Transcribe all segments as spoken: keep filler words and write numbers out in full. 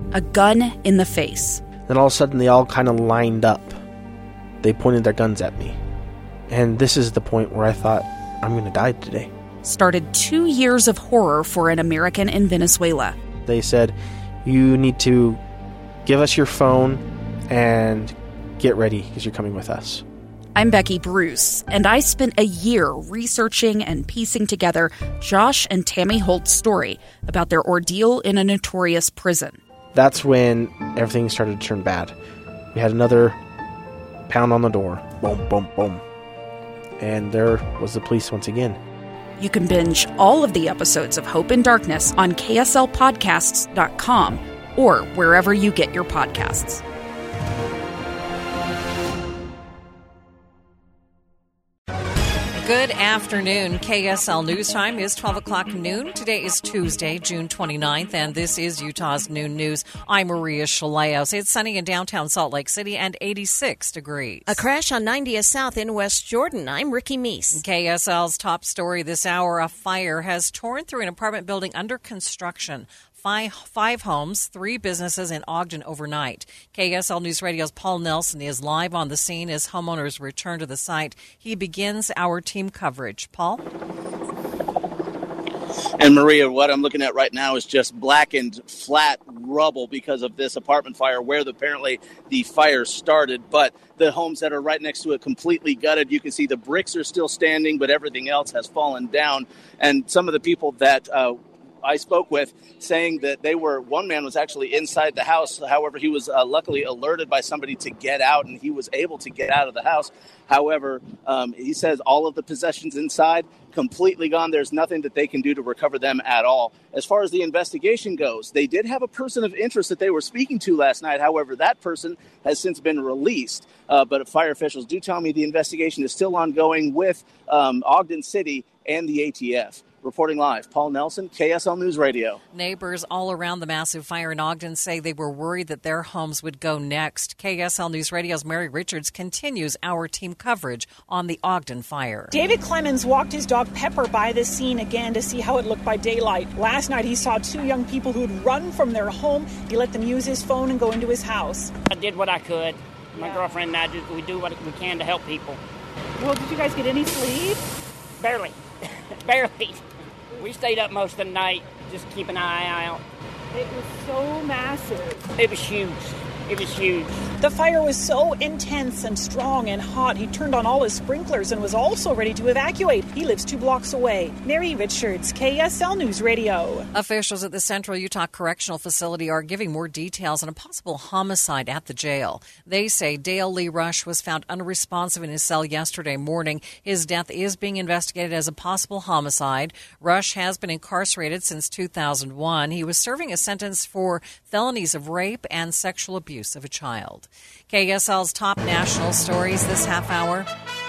a gun in the face. Then all of a sudden they all kind of lined up. They pointed their guns at me. And this is the point where I thought, I'm going to die today. Started two years of horror for an American in Venezuela. They said, you need to give us your phone and get ready because you're coming with us. I'm Becky Bruce, and I spent a year researching and piecing together Josh and Tammy Holt's story about their ordeal in a notorious prison. That's when everything started to turn bad. We had another pound on the door. Boom, boom, boom. And there was the police once again. You can binge all of the episodes of Hope in Darkness on K S L podcasts dot com or wherever you get your podcasts. Good afternoon. K S L News Time is twelve o'clock noon. Today is Tuesday, June twenty-ninth, and this is Utah's Noon News. I'm Maria Chaleos. It's sunny in downtown Salt Lake City and eighty-six degrees. A crash on ninetieth South in West Jordan. I'm Ricky Meese. K S L's top story this hour, a fire has torn through an apartment building under construction. Five, five homes, three businesses in Ogden overnight. K S L News Radio's Paul Nelson is live on the scene as homeowners return to the site. He begins our team coverage. Paul? And Maria, what I'm looking at right now is just blackened, flat rubble because of this apartment fire where the, apparently the fire started. But the homes that are right next to it completely gutted. You can see the bricks are still standing, but everything else has fallen down. And some of the people that uh, I spoke with saying that they were, one man was actually inside the house. However, he was uh, luckily alerted by somebody to get out, and he was able to get out of the house. However, um, he says all of the possessions inside completely gone. There's nothing that they can do to recover them at all. As far as the investigation goes, they did have a person of interest that they were speaking to last night. However, that person has since been released. Uh, but fire officials do tell me the investigation is still ongoing with um, Ogden City and the A T F. Reporting live, Paul Nelson, K S L News Radio. Neighbors all around the massive fire in Ogden say they were worried that their homes would go next. K S L News Radio's Mary Richards continues our team coverage on the Ogden fire. David Clemens walked his dog Pepper by the scene again to see how it looked by daylight. Last night he saw two young people who'd run from their home. He let them use his phone and go into his house. I did what I could. My yeah. girlfriend and I, do, we do what we can to help people. Well, did you guys get any sleep? Barely. Barely. We stayed up most of the night, just keep an eye out. It was so massive. It was huge. It was huge. The fire was so intense and strong and hot, he turned on all his sprinklers and was also ready to evacuate. He lives two blocks away. Mary Richards, K S L News Radio. Officials at the Central Utah Correctional Facility are giving more details on a possible homicide at the jail. They say Dale Lee Rush was found unresponsive in his cell yesterday morning. His death is being investigated as a possible homicide. Rush has been incarcerated since two thousand one. He was serving a sentence for felonies of rape and sexual abuse of a child. K S L's top national stories this half hour.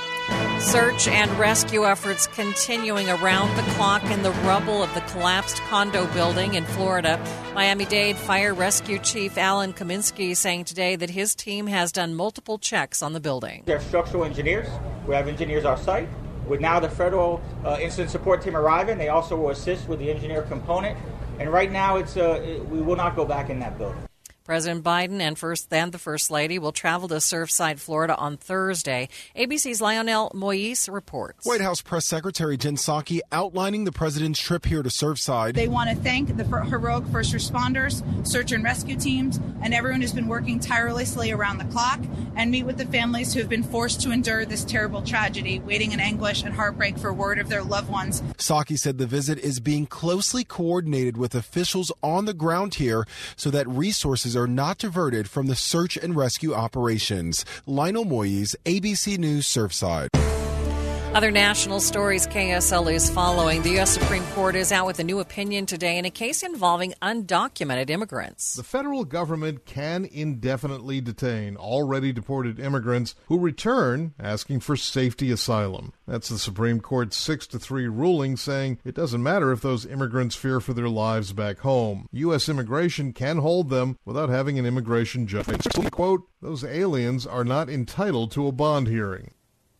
Search and rescue efforts continuing around the clock in the rubble of the collapsed condo building in Florida. Miami-Dade Fire Rescue Chief Alan Kaminsky saying today that his team has done multiple checks on the building. They're structural engineers. We have engineers on site. With now the federal uh, incident support team arriving, they also will assist with the engineer component. And right now, it's uh, we will not go back in that building. President Biden and first then the First Lady will travel to Surfside, Florida on Thursday. A B C's Lionel Moise reports. White House Press Secretary Jen Psaki outlining the president's trip here to Surfside. They want to thank the heroic first responders, search and rescue teams, and everyone who's been working tirelessly around the clock, and meet with the families who have been forced to endure this terrible tragedy, waiting in anguish and heartbreak for word of their loved ones. Psaki said the visit is being closely coordinated with officials on the ground here so that resources are not diverted from the search and rescue operations. Lionel Moise, A B C News, Surfside. Other national stories K S L is following. The U S Supreme Court is out with a new opinion today in a case involving undocumented immigrants. The federal government can indefinitely detain already deported immigrants who return asking for safety asylum. That's the Supreme Court's six to three ruling saying it doesn't matter if those immigrants fear for their lives back home. U S immigration can hold them without having an immigration judge. Quote, those aliens are not entitled to a bond hearing.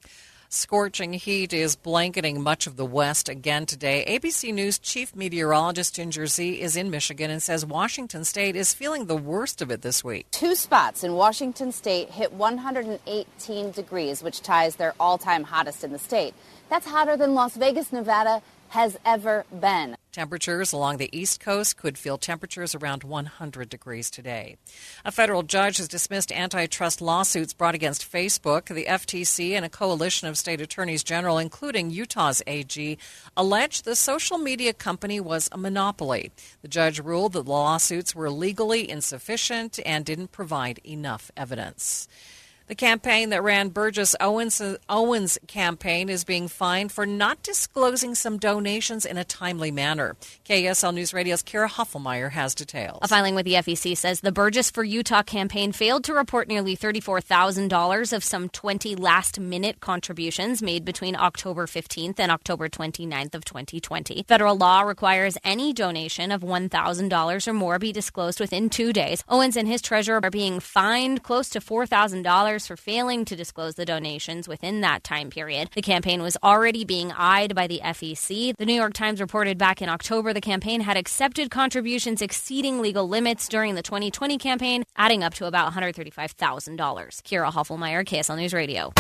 Scorching heat is blanketing much of the West again today. A B C News chief meteorologist Ginger Z is in Michigan and says Washington State is feeling the worst of it this week. Two spots in Washington State hit one hundred eighteen degrees, which ties their all-time hottest in the state. That's hotter than Las Vegas, Nevada has ever been. Temperatures along the East Coast could feel temperatures around one hundred degrees today. A federal judge has dismissed antitrust lawsuits brought against Facebook. The F T C and a coalition of state attorneys general, including Utah's A G, alleged the social media company was a monopoly. The judge ruled that the lawsuits were legally insufficient and didn't provide enough evidence. The campaign that ran Burgess Owens, Owens' campaign is being fined for not disclosing some donations in a timely manner. K S L News Radio's Kara Hoffelmeyer has details. A filing with the F E C says the Burgess for Utah campaign failed to report nearly thirty-four thousand dollars of some twenty last-minute contributions made between October fifteenth and October twenty-ninth of twenty twenty. Federal law requires any donation of one thousand dollars or more be disclosed within two days. Owens and his treasurer are being fined close to four thousand dollars for failing to disclose the donations within that time period. The campaign was already being eyed by the F E C. The New York Times reported back in October the campaign had accepted contributions exceeding legal limits during the twenty twenty campaign, adding up to about one hundred thirty-five thousand dollars. Kira Hoffelmeyer, K S L News Radio.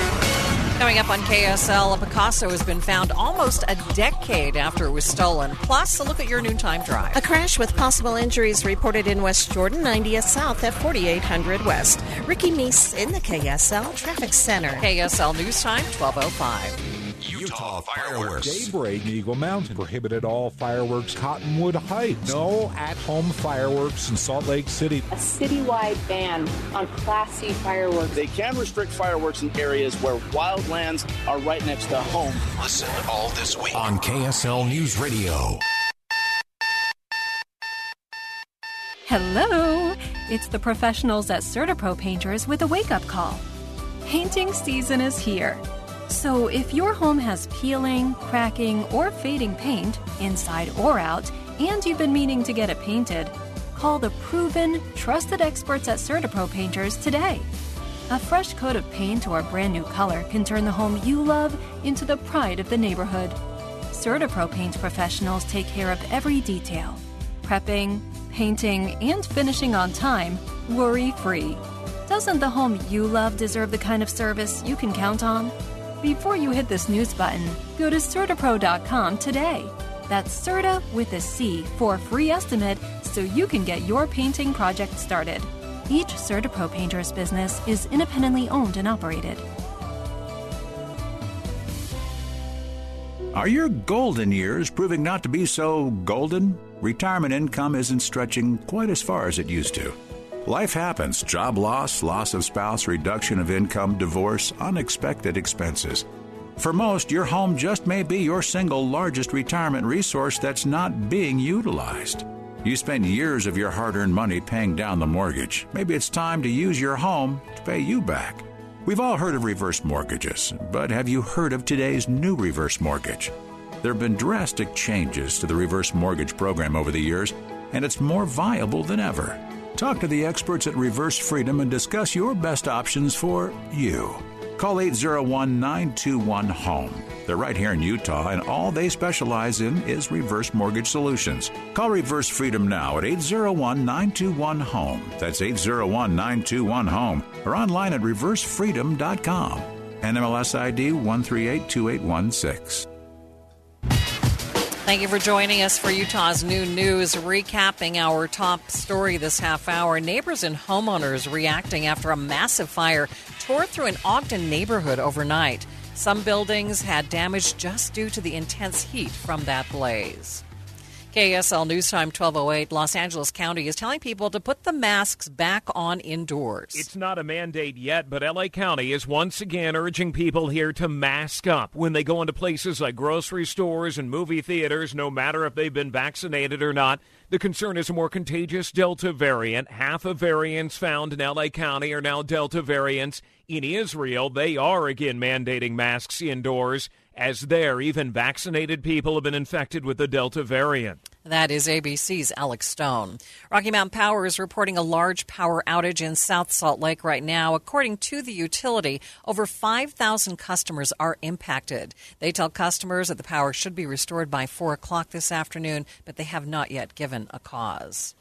Coming up on K S L, a Picasso has been found almost a decade after it was stolen. Plus, a look at your noontime drive. A crash with possible injuries reported in West Jordan, ninetieth South at forty-eight hundred West. Ricky Meese in the K S L Traffic Center. K S L News Time, twelve oh five. Utah Fireworks. Daybreak, Eagle Mountain. Prohibited all fireworks, Cottonwood Heights. No at-home fireworks in Salt Lake City. A citywide ban on Class C fireworks. They can restrict fireworks in areas where wildlands are right next to home. Listen all this week on K S L News Radio. Hello! It's the professionals at CertaPro Painters with a wake-up call. Painting season is here. So if your home has peeling, cracking, or fading paint, inside or out, and you've been meaning to get it painted, call the proven, trusted experts at CertaPro Painters today. A fresh coat of paint or a brand new color can turn the home you love into the pride of the neighborhood. CertaPro Paint professionals take care of every detail. Prepping, painting, and finishing on time, worry-free. Doesn't the home you love deserve the kind of service you can count on? Before you hit the snooze button, go to Certapro dot com today. That's Certa with a C for a free estimate so you can get your painting project started. Each Certapro Painters business is independently owned and operated. Are your golden years proving not to be so golden? Retirement income isn't stretching quite as far as it used to. Life happens. Job loss, loss of spouse, reduction of income, divorce, unexpected expenses. For most, your home just may be your single largest retirement resource that's not being utilized. You spent years of your hard-earned money paying down the mortgage. Maybe it's time to use your home to pay you back. We've all heard of reverse mortgages, but have you heard of today's new reverse mortgage? There have been drastic changes to the reverse mortgage program over the years, and it's more viable than ever. Talk to the experts at Reverse Freedom and discuss your best options for you. Call eight zero one, nine two one, HOME. They're right here in Utah, and all they specialize in is reverse mortgage solutions. Call Reverse Freedom now at eight zero one, nine two one, HOME. That's eight zero one, nine two one, HOME. Or online at reverse freedom dot com. N M L S I D one three eight two eight one six. Thank you for joining us for Utah's Noon News, recapping our top story this half hour. Neighbors and homeowners reacting after a massive fire tore through an Ogden neighborhood overnight. Some buildings had damage just due to the intense heat from that blaze. K S L News Time twelve oh eight, Los Angeles County is telling people to put the masks back on indoors. It's not a mandate yet, but L A County is once again urging people here to mask up when they go into places like grocery stores and movie theaters, no matter if they've been vaccinated or not. The concern is a more contagious Delta variant. Half of variants found in L A County are now Delta variants. In Israel, they are again mandating masks indoors, as there, even vaccinated people have been infected with the Delta variant. That is A B C's Alex Stone. Rocky Mountain Power is reporting a large power outage in South Salt Lake right now. According to the utility, over five thousand customers are impacted. They tell customers that the power should be restored by four o'clock this afternoon, but they have not yet given a cause.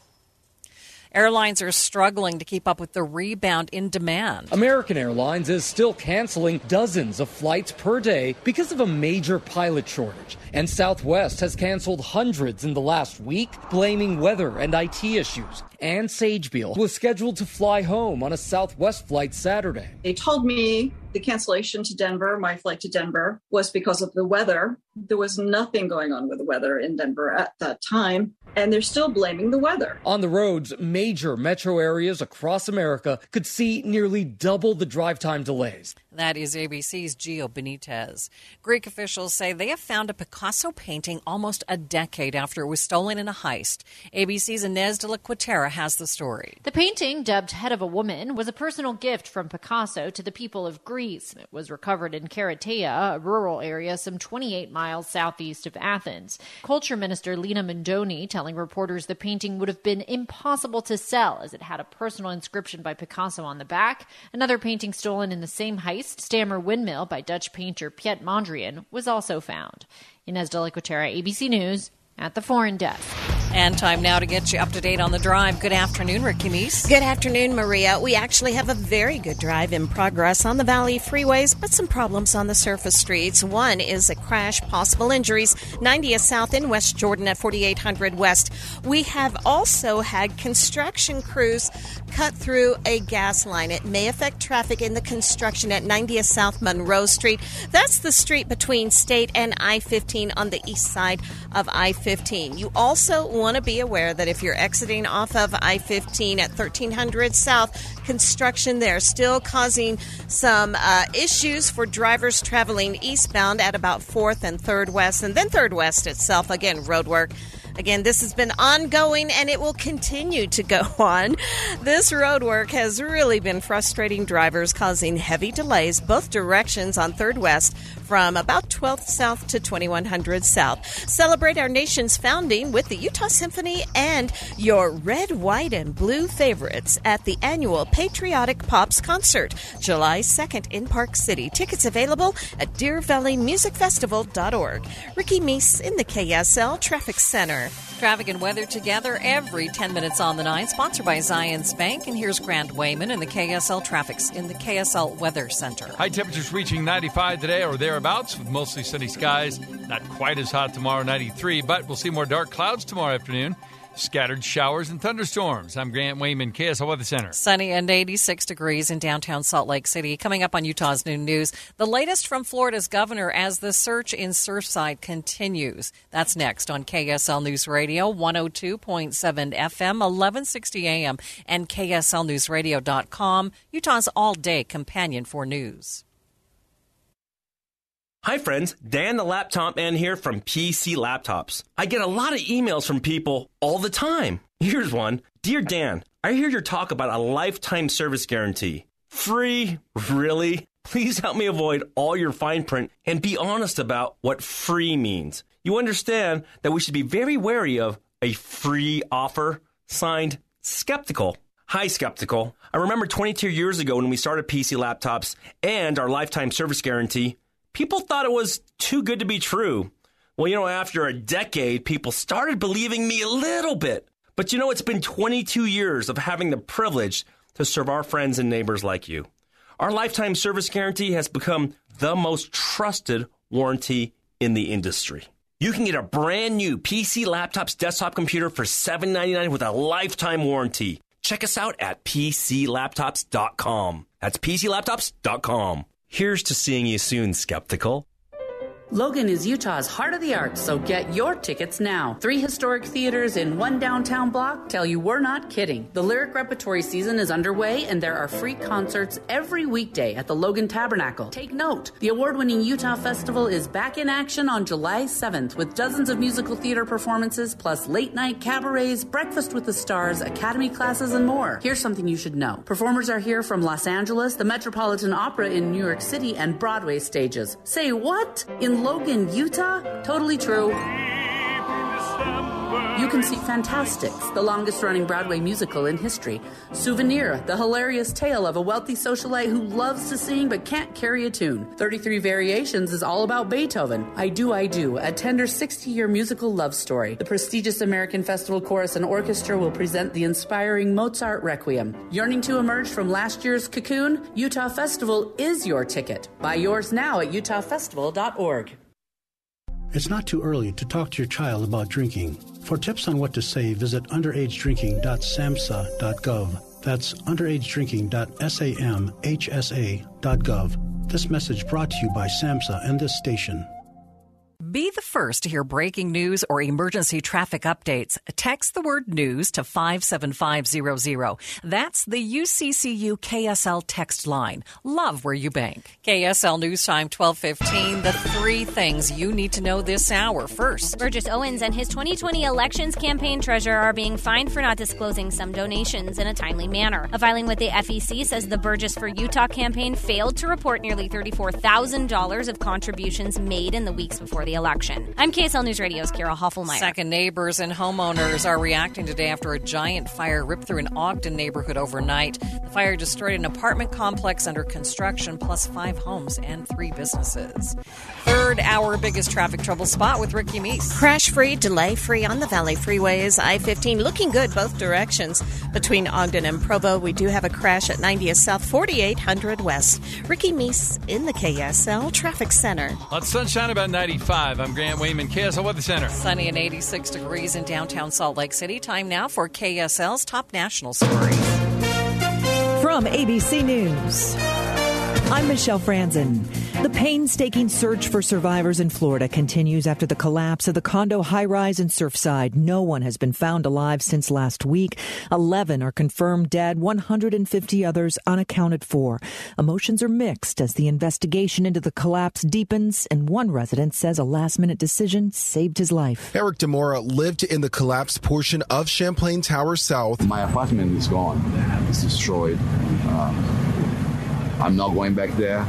Airlines are struggling to keep up with the rebound in demand. American Airlines is still canceling dozens of flights per day because of a major pilot shortage. And Southwest has canceled hundreds in the last week, blaming weather and I T issues. Ann Sagebiel was scheduled to fly home on a Southwest flight Saturday. They told me the cancellation to Denver, my flight to Denver, was because of the weather. There was nothing going on with the weather in Denver at that time, and they're still blaming the weather. On the roads, major metro areas across America could see nearly double the drive time delays. That is A B C's Gio Benitez. Greek officials say they have found a Picasso painting almost a decade after it was stolen in a heist. A B C's Inez de la Quatera has the story. The painting, dubbed Head of a Woman, was a personal gift from Picasso to the people of Greece. It was recovered in Kerateia, a rural area some twenty-eight miles southeast of Athens. Culture Minister Lina Mendoni telling reporters the painting would have been impossible to sell as it had a personal inscription by Picasso on the back. Another painting stolen in the same heist, Stammer Windmill by Dutch painter Piet Mondrian, was also found. Inez de la Quatera, A B C News, at the Foreign Desk. And time now to get you up to date on the drive. Good afternoon, Ricky Meese. Good afternoon, Maria. We actually have a very good drive in progress on the Valley freeways, but some problems on the surface streets. One is a crash, possible injuries, ninetieth South in West Jordan at forty-eight hundred West. We have also had construction crews cut through a gas line. It may affect traffic in the construction at ninetieth South Monroe Street. That's the street between State and I fifteen on the east side of I fifteen. You also want to be aware that if you're exiting off of I fifteen at thirteen hundred South, construction there still causing some uh, issues for drivers traveling eastbound at about fourth and third West, and then third West itself. Again, road work. Again, this has been ongoing, and it will continue to go on. This road work has really been frustrating drivers, causing heavy delays both directions on third West from about twelfth South to twenty-one hundred South. Celebrate our nation's founding with the Utah Symphony and your red, white, and blue favorites at the annual Patriotic Pops Concert, July second in Park City. Tickets available at deer valley music festival dot org. Ricky Meese in the K S L Traffic Center. Traffic and weather together every ten minutes on the nine, sponsored by Zions Bank. And here's Grant Wayman in the K S L Traffics in the K S L Weather Center. High temperatures reaching ninety-five today or thereabouts with mostly sunny skies. Not quite as hot tomorrow, ninety-three, but we'll see more dark clouds tomorrow afternoon. Scattered showers and thunderstorms. I'm Grant Wayman, K S L Weather Center. Sunny and eighty-six degrees in downtown Salt Lake City. Coming up on Utah's Noon News, the latest from Florida's governor as the search in Surfside continues. That's next on K S L News Radio, one oh two point seven F M, eleven sixty A M, and K S L news radio dot com, Utah's all-day companion for news. Hi friends, Dan the Laptop Man here from P C Laptops. I get a lot of emails from people all the time. Here's one. Dear Dan, I hear your talk about a lifetime service guarantee. Free? Really? Please help me avoid all your fine print and be honest about what free means. You understand that we should be very wary of a free offer. Signed, Skeptical. Hi, Skeptical. I remember twenty-two years ago when we started P C Laptops and our lifetime service guarantee, people thought it was too good to be true. Well, you know, after a decade, people started believing me a little bit. But you know, it's been twenty-two years of having the privilege to serve our friends and neighbors like you. Our lifetime service guarantee has become the most trusted warranty in the industry. You can get a brand new P C Laptops desktop computer for seven ninety-nine with a lifetime warranty. Check us out at P C laptops dot com. That's P C laptops dot com. Here's to seeing you soon, Skeptical. Logan is Utah's heart of the arts, so get your tickets now. Three historic theaters in one downtown block tell you we're not kidding. The Lyric Repertory season is underway, and there are free concerts every weekday at the Logan Tabernacle. Take note, the award-winning Utah Festival is back in action on July seventh with dozens of musical theater performances, plus late-night cabarets, breakfast with the stars, academy classes, and more. Here's something you should know. Performers are here from Los Angeles, the Metropolitan Opera in New York City, and Broadway stages. Say what? In Logan, Utah? Totally true. can see Fantastics, the longest-running Broadway musical in history. Souvenir, the hilarious tale of a wealthy socialite who loves to sing but can't carry a tune. thirty-three Variations is all about Beethoven. I Do, I Do, a tender sixty-year musical love story. The prestigious American Festival Chorus and Orchestra will present the inspiring Mozart Requiem. Yearning to emerge from last year's cocoon? Utah Festival is your ticket. Buy yours now at utah festival dot org. It's not too early to talk to your child about drinking. For tips on what to say, visit underage drinking dot samhsa dot gov. That's underage drinking dot samhsa dot gov. This message brought to you by SAMHSA and this station. Be the first to hear breaking news or emergency traffic updates. Text the word news to five seven five zero zero. That's the U C C U K S L text line. Love where you bank. K S L News Time twelve fifteen. The three things you need to know this hour. First, Burgess Owens and his twenty twenty elections campaign treasurer are being fined for not disclosing some donations in a timely manner. A filing with the F E C says the Burgess for Utah campaign failed to report nearly thirty-four thousand dollars of contributions made in the weeks before the election. I'm K S L News Radio's Kara Hoffelmeyer. Second, neighbors and homeowners are reacting today after a giant fire ripped through an Ogden neighborhood overnight. The fire destroyed an apartment complex under construction, plus five homes and three businesses. Third, our biggest traffic trouble spot with Ricky Meese. Crash-free, delay-free on the Valley Freeways. I fifteen looking good both directions. Between Ogden and Provo, we do have a crash at ninetieth South, forty-eight hundred West. Ricky Meese in the K S L Traffic Center. Lots of sunshine, about ninety-five. I'm Grant Wayman, K S L Weather Center. Sunny and eighty-six degrees in downtown Salt Lake City. Time now for K S L's top national stories. From A B C News, I'm Michelle Franzen. The painstaking search for survivors in Florida continues after the collapse of the condo high-rise in Surfside. No one has been found alive since last week. Eleven are confirmed dead, one hundred fifty others unaccounted for. Emotions are mixed as the investigation into the collapse deepens, and one resident says a last-minute decision saved his life. Eric DeMora lived in the collapsed portion of Champlain Tower South. My apartment is gone. It's destroyed. Um, I'm not going back there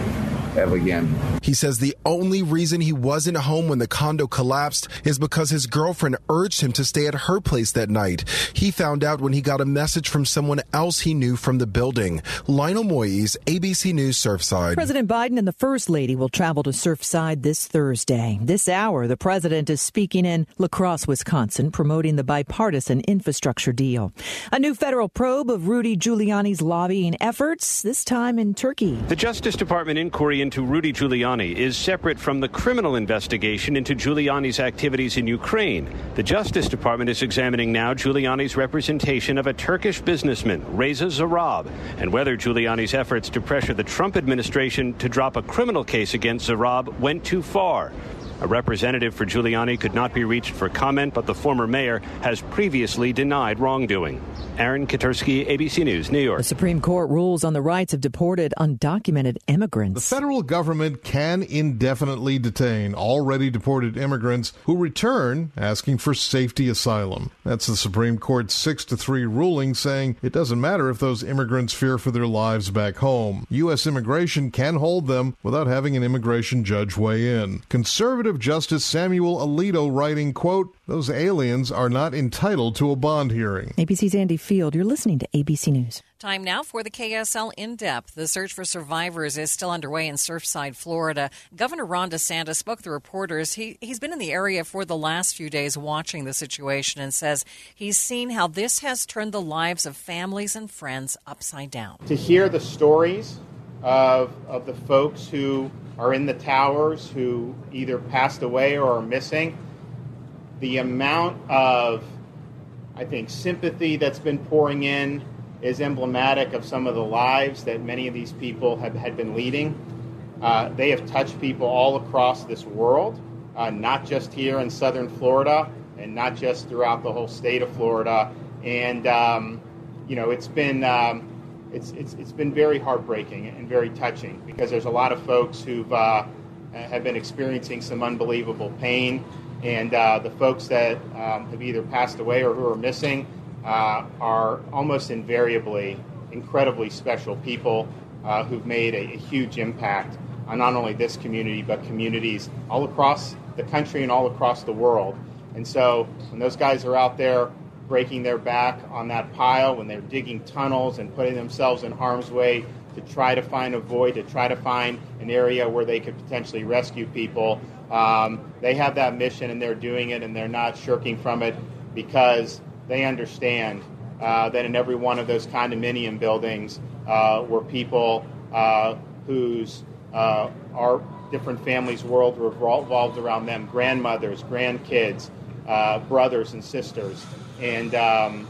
ever again. He says the only reason he wasn't home when the condo collapsed is because his girlfriend urged him to stay at her place that night. He found out when he got a message from someone else he knew from the building. Lionel Moyes, A B C News, Surfside. President Biden and the First Lady will travel to Surfside this Thursday. This hour, the president is speaking in La Crosse, Wisconsin, promoting the bipartisan infrastructure deal. A new federal probe of Rudy Giuliani's lobbying efforts, this time in Turkey. The Justice Department inquiry into Rudy Giuliani is separate from the criminal investigation into Giuliani's activities in Ukraine. The Justice Department is examining now Giuliani's representation of a Turkish businessman, Reza Zarrab, and whether Giuliani's efforts to pressure the Trump administration to drop a criminal case against Zarrab went too far. A representative for Giuliani could not be reached for comment, but the former mayor has previously denied wrongdoing. Aaron Katursky, A B C News, New York. The Supreme Court rules on the rights of deported, undocumented immigrants. The federal government can indefinitely detain already deported immigrants who return asking for safety asylum. That's the Supreme Court's six to three ruling saying it doesn't matter if those immigrants fear for their lives back home. U S immigration can hold them without having an immigration judge weigh in. Conservative Justice Samuel Alito writing, quote, "Those aliens are not entitled to a bond hearing." A B C's Andy Field, you're listening to A B C News. Time now for the K S L In-Depth. The search for survivors is still underway in Surfside, Florida. Governor Ron DeSantis spoke to reporters. He, he's been in the area for the last few days watching the situation and says he's seen how this has turned the lives of families and friends upside down. To hear the stories of, of the folks who are in the towers who either passed away or are missing, the amount of, I think, sympathy that's been pouring in is emblematic of some of the lives that many of these people have had been leading. Uh, they have touched people all across this world, uh, not just here in southern Florida and not just throughout the whole state of Florida. And, um, you know, it's been um, it's, it's it's been very heartbreaking and very touching because there's a lot of folks who've uh, have been experiencing some unbelievable pain. And uh, the folks that um, have either passed away or who are missing uh, are almost invariably incredibly special people uh, who've made a, a huge impact on not only this community, but communities all across the country and all across the world. And so when those guys are out there breaking their back on that pile, when they're digging tunnels and putting themselves in harm's way to try to find a void, to try to find an area where they could potentially rescue people, um, they have that mission and they're doing it, and they're not shirking from it because they understand uh, that in every one of those condominium buildings uh, were people uh, whose uh, our different families' world revolved around them, grandmothers, grandkids, uh, brothers and sisters. And um,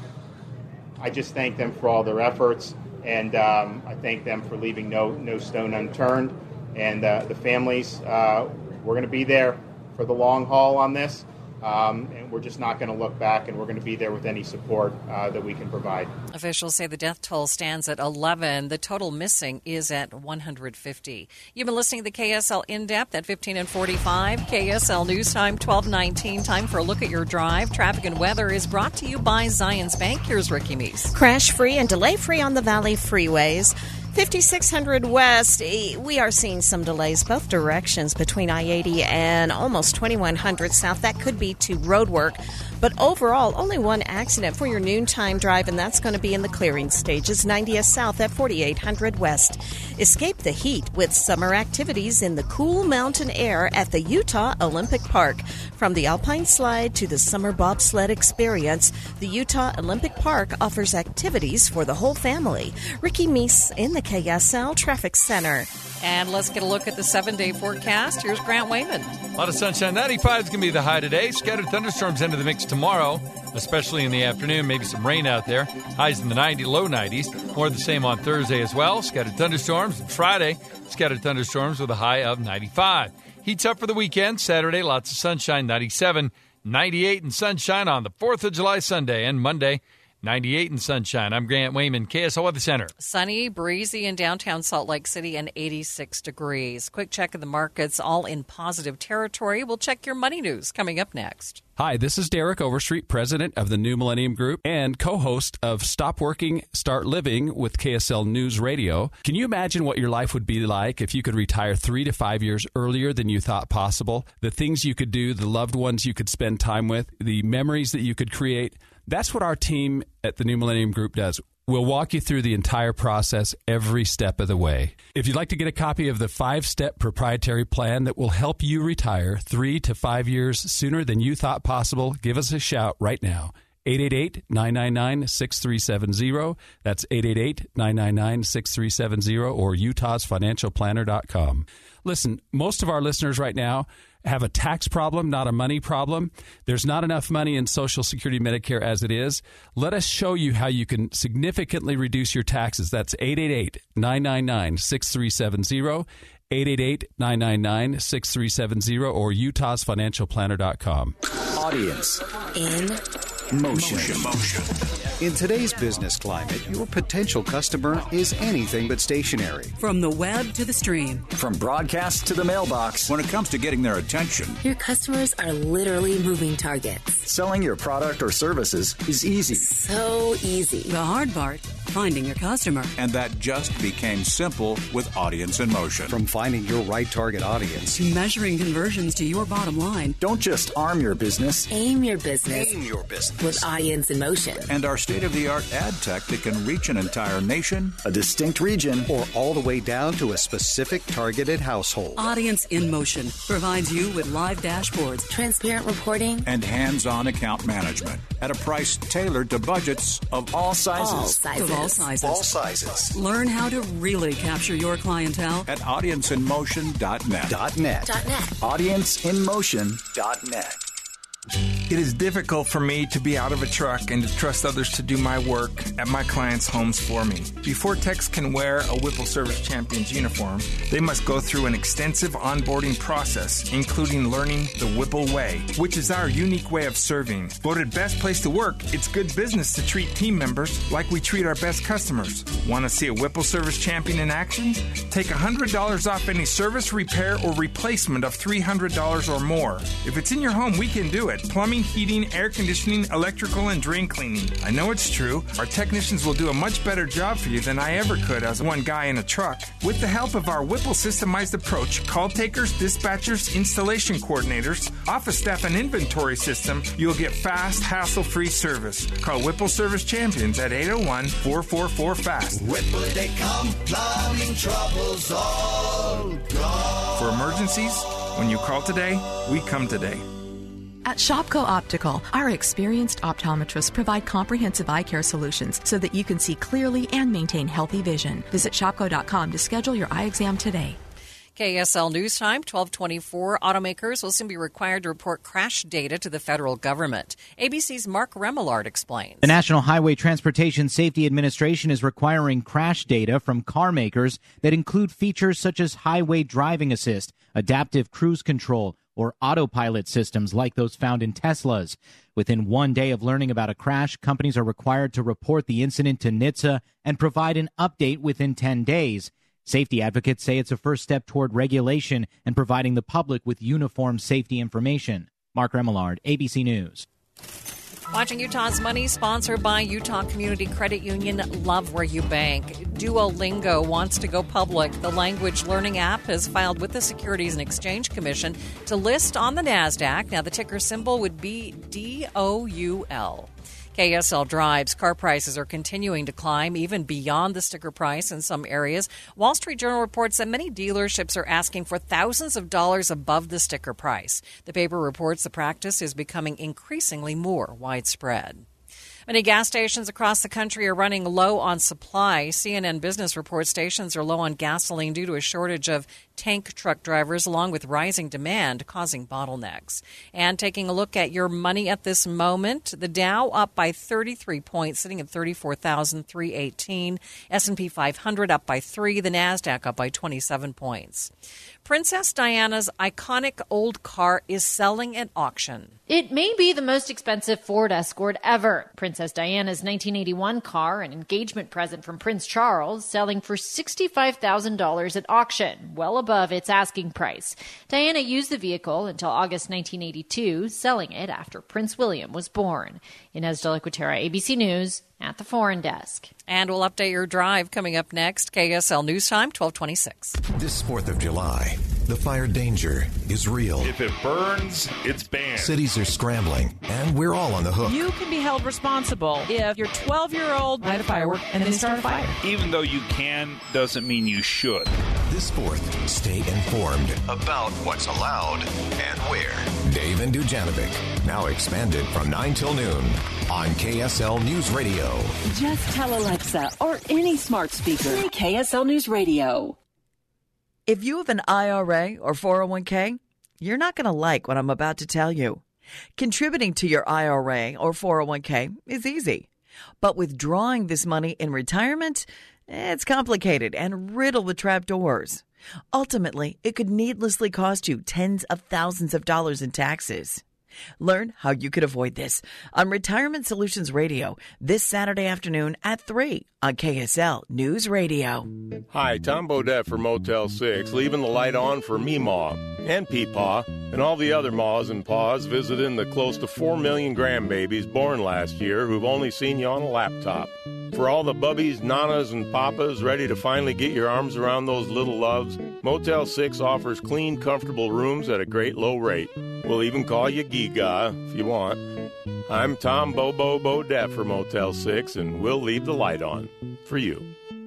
I just thank them for all their efforts, and um, I thank them for leaving no no stone unturned. And uh, the families, uh, we're going to be there for the long haul on this, um, and we're just not going to look back, and we're going to be there with any support uh, that we can provide. Officials say the death toll stands at eleven. The total missing is at one hundred fifty. You've been listening to the K S L In-Depth at fifteen and forty-five. K S L News Time, twelve nineteen. Time for a look at your drive. Traffic and weather is brought to you by Zions Bank. Here's Ricky Meese. Crash-free and delay-free on the Valley freeways. fifty-six hundred West, we are seeing some delays both directions between I eighty and almost twenty-one hundred South. That could be to road work. But overall, only one accident for your noontime drive, and that's going to be in the clearing stages, ninetieth South at forty-eight hundred West. Escape the heat with summer activities in the cool mountain air at the Utah Olympic Park. From the Alpine Slide to the summer bobsled experience, the Utah Olympic Park offers activities for the whole family. Ricky Meese in the K S L Traffic Center. And let's get a look at the seven-day forecast. Here's Grant Wayman. A lot of sunshine. ninety-five is going to be the high today. Scattered thunderstorms into the mix tomorrow, especially in the afternoon. Maybe some rain out there. Highs in the ninety, low nineties. More of the same on Thursday as well. Scattered thunderstorms. And Friday, scattered thunderstorms with a high of ninety-five. Heats up for the weekend. Saturday, lots of sunshine, ninety-seven. ninety-eight and sunshine on the fourth of July Sunday. And Monday, ninety-eight and sunshine. I'm Grant Wayman, K S L Weather Center. Sunny, breezy in downtown Salt Lake City and eighty-six degrees. Quick check of the markets, all in positive territory. We'll check your money news coming up next. Hi, this is Derek Overstreet, president of the New Millennium Group and co-host of Stop Working, Start Living with K S L News Radio. Can you imagine what your life would be like if you could retire three to five years earlier than you thought possible? The things you could do, the loved ones you could spend time with, the memories that you could create. That's what our team at the New Millennium Group does. We'll walk you through the entire process every step of the way. If you'd like to get a copy of the five-step proprietary plan that will help you retire three to five years sooner than you thought possible, give us a shout right now. eight eight eight, nine nine nine, six three seven zero. That's eight eight eight, nine nine nine, six three seven zero or utahs financial planner dot com. Listen, most of our listeners right now have a tax problem, not a money problem. There's not enough money in Social Security Medicare as it is. Let us show you how you can significantly reduce your taxes. That's eight eight eight, nine nine nine, six three seven zero, eight eight eight, nine nine nine, six three seven zero or utahs financial planner dot com. Audience in motion. motion. In today's business climate, your potential customer is anything but stationary. From the web to the stream. From broadcast to the mailbox. When it comes to getting their attention, your customers are literally moving targets. Selling your product or services is easy. So easy. The hard part, finding your customer. And that just became simple with Audience in Motion. From finding your right target audience to measuring conversions to your bottom line. Don't just arm your business. Aim your business. Aim your business. With Audience in Motion. And our state-of-the-art ad tech that can reach an entire nation, a distinct region, or all the way down to a specific targeted household. Audience in Motion provides you with live dashboards, transparent reporting, and hands-on account management at a price tailored to budgets of all sizes. All sizes. Of all sizes. All sizes. Learn how to really capture your clientele at audience in motion dot net. Dot net. Dot net. audience in motion dot net. It is difficult for me to be out of a truck and to trust others to do my work at my clients' homes for me. Before techs can wear a Whipple Service Champions uniform, they must go through an extensive onboarding process, including learning the Whipple Way, which is our unique way of serving. Voted best place to work, it's good business to treat team members like we treat our best customers. Want to see a Whipple Service Champion in action? Take one hundred dollars off any service, repair, or replacement of three hundred dollars or more. If it's in your home, we can do it. Plumbing, heating, air conditioning, electrical, and drain cleaning. I know it's true. Our technicians will do a much better job for you than I ever could as one guy in a truck. With the help of our Whipple systemized approach, call takers, dispatchers, installation coordinators, office staff, and inventory system, you'll get fast, hassle-free service. Call Whipple Service Champions at eight oh one, four four four, FAST. Whipple they come, plumbing troubles all gone. For emergencies, when you call today, we come today. At Shopko Optical, our experienced optometrists provide comprehensive eye care solutions so that you can see clearly and maintain healthy vision. Visit shopko dot com to schedule your eye exam today. K S L News Time, twelve twenty-four. Automakers will soon be required to report crash data to the federal government. A B C's Mark Remillard explains. The National Highway Transportation Safety Administration is requiring crash data from car makers that include features such as highway driving assist, adaptive cruise control, or autopilot systems like those found in Teslas. Within one day of learning about a crash, companies are required to report the incident to N H T S A and provide an update within ten days. Safety advocates say it's a first step toward regulation and providing the public with uniform safety information. Mark Remillard, A B C News. Watching Utah's Money, sponsored by Utah Community Credit Union. Love where you bank. Duolingo wants to go public. The language learning app has filed with the Securities and Exchange Commission to list on the NASDAQ. Now, the ticker symbol would be D O U L. K S L drives. Car prices are continuing to climb, even beyond the sticker price in some areas. Wall Street Journal reports that many dealerships are asking for thousands of dollars above the sticker price. The paper reports the practice is becoming increasingly more widespread. Many gas stations across the country are running low on supply. C N N Business reports stations are low on gasoline due to a shortage of tank truck drivers, along with rising demand causing bottlenecks. And taking a look at your money at this moment, the Dow up by thirty-three points, sitting at thirty-four thousand three hundred eighteen. S and P five hundred up by three. The NASDAQ up by twenty-seven points. Princess Diana's iconic old car is selling at auction. It may be the most expensive Ford Escort ever. Princess Diana's nineteen eighty-one car, an engagement present from Prince Charles, selling for sixty-five thousand dollars at auction, well above its asking price. Diana used the vehicle until August nineteen eighty-two, selling it after Prince William was born. Inez de la Cuetara, A B C News, at the Foreign Desk. And we'll update your drive coming up next. K S L News Time, twelve twenty-six. This fourth of July, the fire danger is real. If it burns, it's banned. Cities are scrambling, and we're all on the hook. You can be held responsible if your twelve-year-old light a firework and then start a fire. Even though you can, doesn't mean you should. This fourth, stay informed about what's allowed and where. Dave and Dujanovic, now expanded from nine till noon on K S L News Radio. Just tell Alexa or any smart speaker, K S L News Radio. If you have an I R A or four oh one k, you're not going to like what I'm about to tell you. Contributing to your I R A or four oh one k is easy. But withdrawing this money in retirement, it's complicated and riddled with trapdoors. Ultimately, it could needlessly cost you tens of thousands of dollars in taxes. Learn how you could avoid this on Retirement Solutions Radio this Saturday afternoon at three on K S L News Radio. Hi, Tom Bodette for Motel six, leaving the light on for Meemaw and Peepaw and all the other maws and paws visiting the close to four million grandbabies born last year who've only seen you on a laptop. For all the bubbies, nanas, and papas ready to finally get your arms around those little loves, Motel six offers clean, comfortable rooms at a great low rate. We'll even call you Giga if you want. I'm Tom Bobo Bodette for Motel six, and we'll leave the light on for you.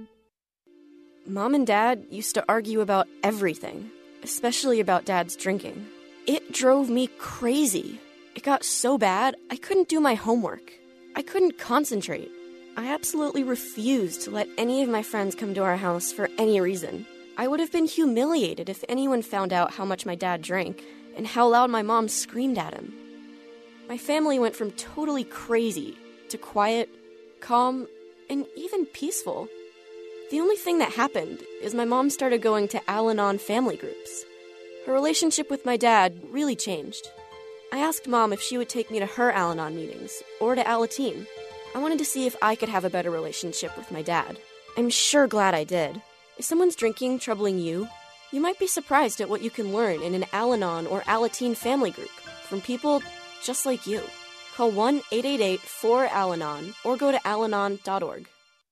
Mom and Dad used to argue about everything, especially about Dad's drinking. It drove me crazy. It got so bad, I couldn't do my homework. I couldn't concentrate. I absolutely refused to let any of my friends come to our house for any reason. I would have been humiliated if anyone found out how much my dad drank and how loud my mom screamed at him. My family went from totally crazy to quiet, calm, and even peaceful. The only thing that happened is my mom started going to Al-Anon family groups. Her relationship with my dad really changed. I asked Mom if she would take me to her Al-Anon meetings or to Alateen. I wanted to see if I could have a better relationship with my dad. I'm sure glad I did. Is someone's drinking troubling you? You might be surprised at what you can learn in an Al-Anon or Alateen family group from people just like you. Call one eight eight eight four Al Anon or go to al anon dot org.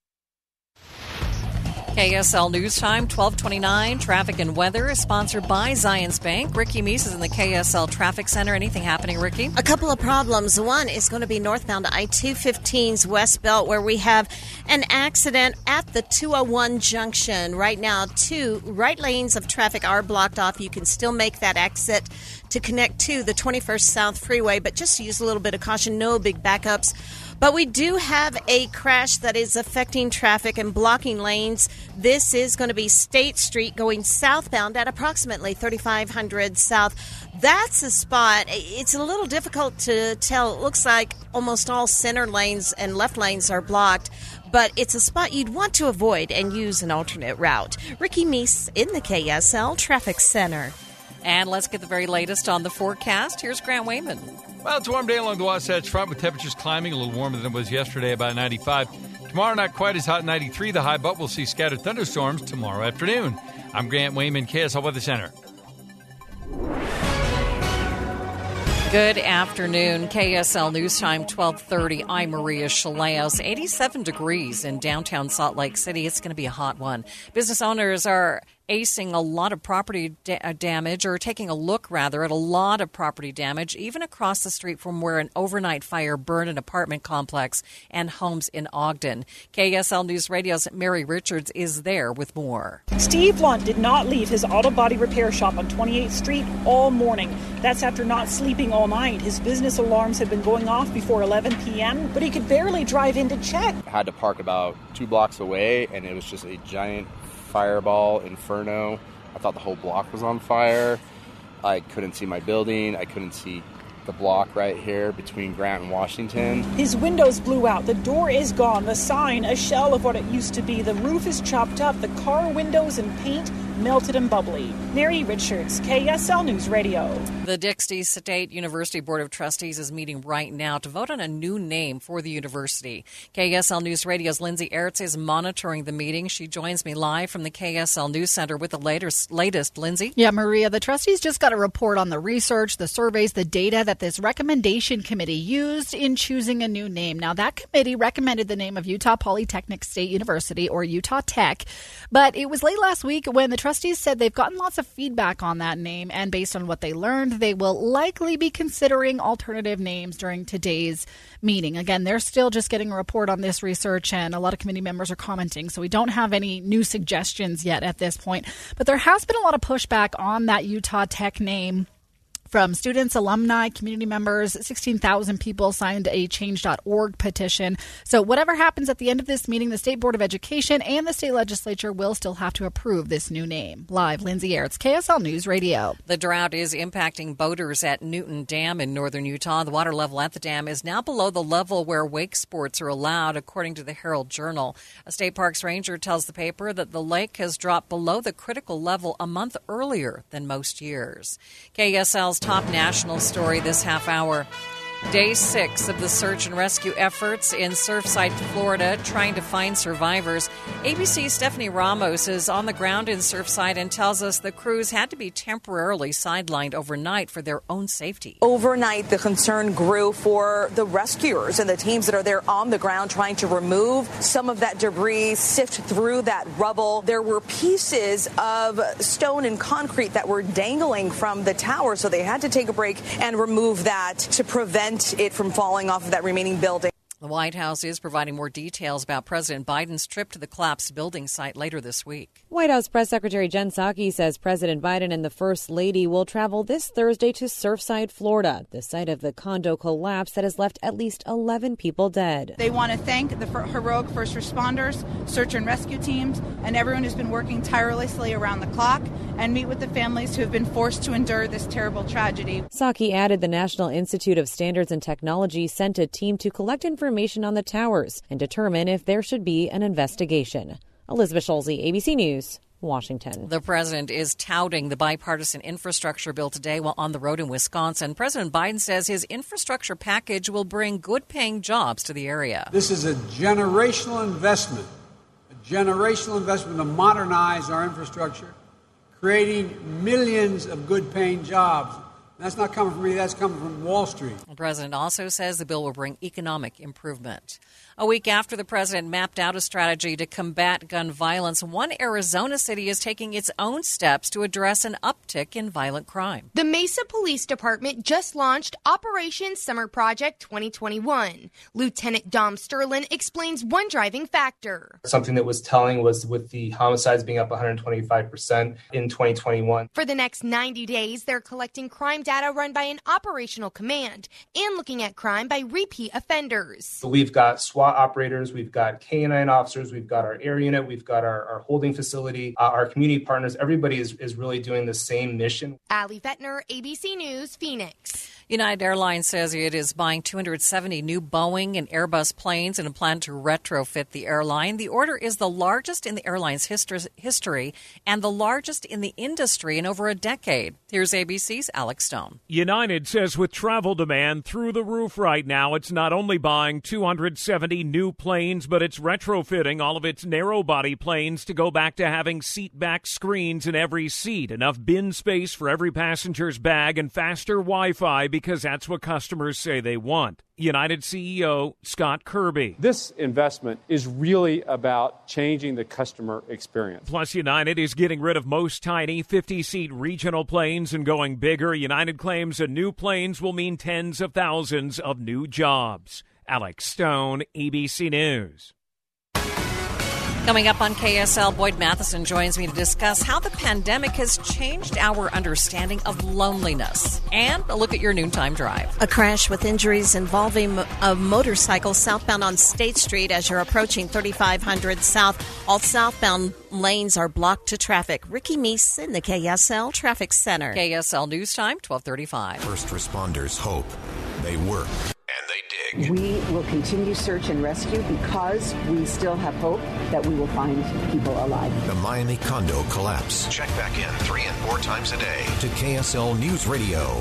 K S L News Time, twelve twenty-nine. Traffic and weather is sponsored by Zions Bank. Ricky Meese is in the K S L Traffic Center. Anything happening, Ricky? A couple of problems. One is going to be northbound I two fifteen's West Belt, where we have an accident at the two oh one junction. Right now, two right lanes of traffic are blocked off. You can still make that exit to connect to the twenty-first South Freeway, but just use a little bit of caution. No big backups. But we do have a crash that is affecting traffic and blocking lanes. This is going to be State Street going southbound at approximately thirty-five hundred South. That's a spot. It's a little difficult to tell. It looks like almost all center lanes and left lanes are blocked, but it's a spot you'd want to avoid and use an alternate route. Ricky Meese in the K S L Traffic Center. And let's get the very latest on the forecast. Here's Grant Wayman. Well, it's a warm day along the Wasatch Front with temperatures climbing a little warmer than it was yesterday, about ninety-five. Tomorrow, not quite as hot, ninety-three the high, but we'll see scattered thunderstorms tomorrow afternoon. I'm Grant Wayman, K S L Weather Center. Good afternoon. K S L News Time, twelve thirty. I'm Maria Chaleos. eighty-seven degrees in downtown Salt Lake City. It's going to be a hot one. Business owners are acing a lot of property da- damage, or taking a look, rather, at a lot of property damage, even across the street from where an overnight fire burned an apartment complex and homes in Ogden. K S L News Radio's Mary Richards is there with more. Steve Lunt did not leave his auto body repair shop on twenty-eighth Street all morning. That's after not sleeping all night. His business alarms had been going off before eleven p.m., but he could barely drive in to check. I had to park about two blocks away, and it was just a giant fireball inferno. I thought the whole block was on fire. I couldn't see my building. I couldn't see the block right here between Grant and Washington. His windows blew out. The door is gone. The sign, a shell of what it used to be. The roof is chopped up. The car windows and paint melted and bubbly. Mary Richards, K S L News Radio. The Dixie State University Board of Trustees is meeting right now to vote on a new name for the university. K S L News Radio's Lindsay Ertz is monitoring the meeting. She joins me live from the K S L News Center with the latest. latest. Lindsay? Yeah, Maria, the trustees just got a report on the research, the surveys, the data that this recommendation committee used in choosing a new name. Now, that committee recommended the name of Utah Polytechnic State University, or Utah Tech, but it was late last week when the trustees said they've gotten lots of feedback on that name, and based on what they learned, they will likely be considering alternative names during today's meeting. Again, they're still just getting a report on this research, and a lot of committee members are commenting, so we don't have any new suggestions yet at this point. But there has been a lot of pushback on that Utah Tech name from students, alumni, community members. sixteen thousand people signed a change dot org petition. So whatever happens at the end of this meeting, the State Board of Education and the state legislature will still have to approve this new name. Live, Lindsay Ertz, K S L News Radio. The drought is impacting boaters at Newton Dam in northern Utah. The water level at the dam is now below the level where wake sports are allowed, according to the Herald Journal. A state parks ranger tells the paper that the lake has dropped below the critical level a month earlier than most years. K S L's top national story this half hour. Day six of the search and rescue efforts in Surfside, Florida, trying to find survivors. A B C's Stephanie Ramos is on the ground in Surfside and tells us the crews had to be temporarily sidelined overnight for their own safety. Overnight, the concern grew for the rescuers and the teams that are there on the ground trying to remove some of that debris, sift through that rubble. There were pieces of stone and concrete that were dangling from the tower, so they had to take a break and remove that to prevent it from falling off of that remaining building. The White House is providing more details about President Biden's trip to the collapsed building site later this week. White House Press Secretary Jen Psaki says President Biden and the First Lady will travel this Thursday to Surfside, Florida, the site of the condo collapse that has left at least eleven people dead. They want to thank the heroic first responders, search and rescue teams, and everyone who's been working tirelessly around the clock, and meet with the families who have been forced to endure this terrible tragedy. Psaki added the National Institute of Standards and Technology sent a team to collect information on the towers and determine if there should be an investigation. Elizabeth Schulze, A B C News, Washington. The president is touting the bipartisan infrastructure bill today while on the road in Wisconsin. President Biden says his infrastructure package will bring good-paying jobs to the area. This is a generational investment, a generational investment to modernize our infrastructure, creating millions of good-paying jobs That's not coming from me. That's coming from Wall Street. The president also says the bill will bring economic improvement. A week after the president mapped out a strategy to combat gun violence, one Arizona city is taking its own steps to address an uptick in violent crime. The Mesa Police Department just launched Operation Summer Project twenty twenty-one. Lieutenant Dom Sterlin explains one driving factor. Something that was telling was with the homicides being up one hundred twenty-five percent in twenty twenty-one. For the next ninety days, they're collecting crime data run by an operational command and looking at crime by repeat offenders. We've got SWAT operators, we've got K nine officers, we've got our air unit, we've got our, our holding facility, uh, our community partners. Everybody is, is really doing the same mission. Allie Vettner, A B C News, Phoenix. United Airlines says it is buying two hundred seventy new Boeing and Airbus planes in a plan to retrofit the airline. The order is the largest in the airline's history and the largest in the industry in over a decade. Here's A B C's Alex Stone. United says with travel demand through the roof right now, it's not only buying two hundred seventy new planes, but it's retrofitting all of its narrow-body planes to go back to having seat-back screens in every seat, enough bin space for every passenger's bag, and faster Wi-Fi, because that's what customers say they want. United C E O Scott Kirby. This investment is really about changing the customer experience. Plus, United is getting rid of most tiny fifty-seat regional planes and going bigger. United claims the new planes will mean tens of thousands of new jobs. Alex Stone, A B C News. Coming up on K S L, Boyd Matheson joins me to discuss how the pandemic has changed our understanding of loneliness and a look at your noontime drive. A crash with injuries involving a motorcycle southbound on State Street as you're approaching thirty-five hundred South. All southbound lanes are blocked to traffic. Ricky Meese in the K S L Traffic Center. K S L News Time, twelve thirty-five. First responders hope, they work, and they dig. We will continue search and rescue because we still have hope that we will find people alive. The Miami condo collapse. Check back in three and four times a day to K S L News Radio.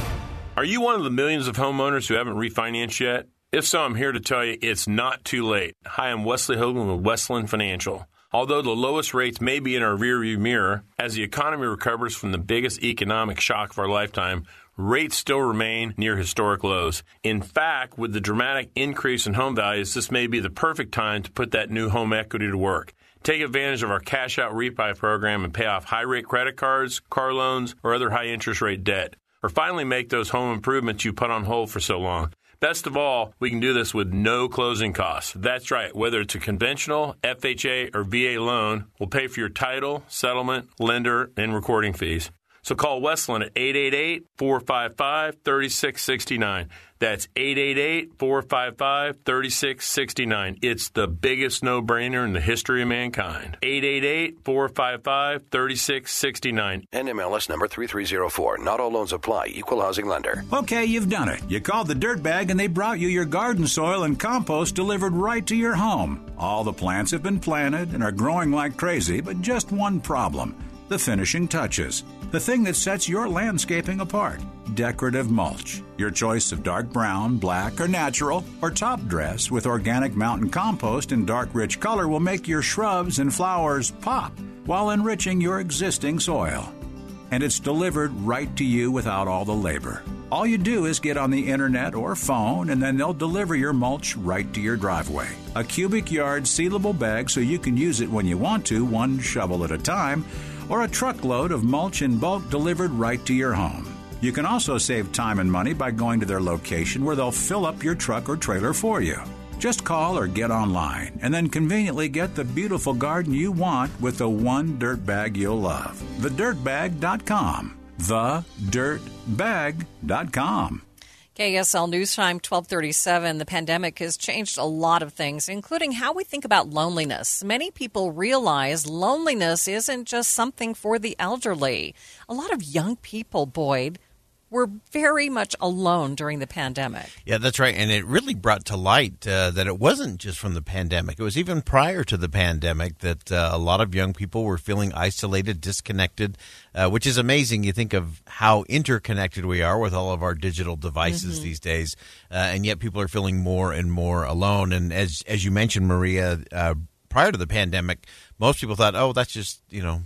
Are you one of the millions of homeowners who haven't refinanced yet? If so, I'm here to tell you it's not too late. Hi, I'm Wesley Hogan with Westland Financial. Although the lowest rates may be in our rearview mirror, as the economy recovers from the biggest economic shock of our lifetime, rates still remain near historic lows. In fact, with the dramatic increase in home values, this may be the perfect time to put that new home equity to work. Take advantage of our cash-out refi program and pay off high-rate credit cards, car loans, or other high-interest rate debt. Or finally make those home improvements you put on hold for so long. Best of all, we can do this with no closing costs. That's right. Whether it's a conventional, F H A, or V A loan, we'll pay for your title, settlement, lender, and recording fees. So call Westland at eight eight eight, four five five, three six six nine. That's eight eight eight, four five five, three six six nine. It's the biggest no-brainer in the history of mankind. eight eight eight, four five five, three six six nine. N M L S number three three zero four. Not all loans apply. Equal housing lender. Okay, you've done it. You called the Dirtbag and they brought you your garden soil and compost delivered right to your home. All the plants have been planted and are growing like crazy, but just one problem: the finishing touches. The thing that sets your landscaping apart. Decorative mulch. Your choice of dark brown, black, or natural, or top dress with organic mountain compost in dark rich color will make your shrubs and flowers pop while enriching your existing soil. And it's delivered right to you without all the labor. All you do is get on the internet or phone, and then they'll deliver your mulch right to your driveway. A cubic yard sealable bag so you can use it when you want to, one shovel at a time, or a truckload of mulch in bulk delivered right to your home. You can also save time and money by going to their location where they'll fill up your truck or trailer for you. Just call or get online and then conveniently get the beautiful garden you want with the one dirt bag you'll love. the dirt bag dot com. the dirt bag dot com. K S L News Time, twelve thirty-seven. The pandemic has changed a lot of things, including how we think about loneliness. Many people realize loneliness isn't just something for the elderly. A lot of young people, Boyd, were very much alone during the pandemic. Yeah, that's right. And it really brought to light uh, that it wasn't just from the pandemic. It was even prior to the pandemic that uh, a lot of young people were feeling isolated, disconnected, uh, which is amazing. You think of how interconnected we are with all of our digital devices mm-hmm. these days, uh, and yet people are feeling more and more alone. And as as you mentioned, Maria, uh, prior to the pandemic, most people thought, oh, that's just, you know,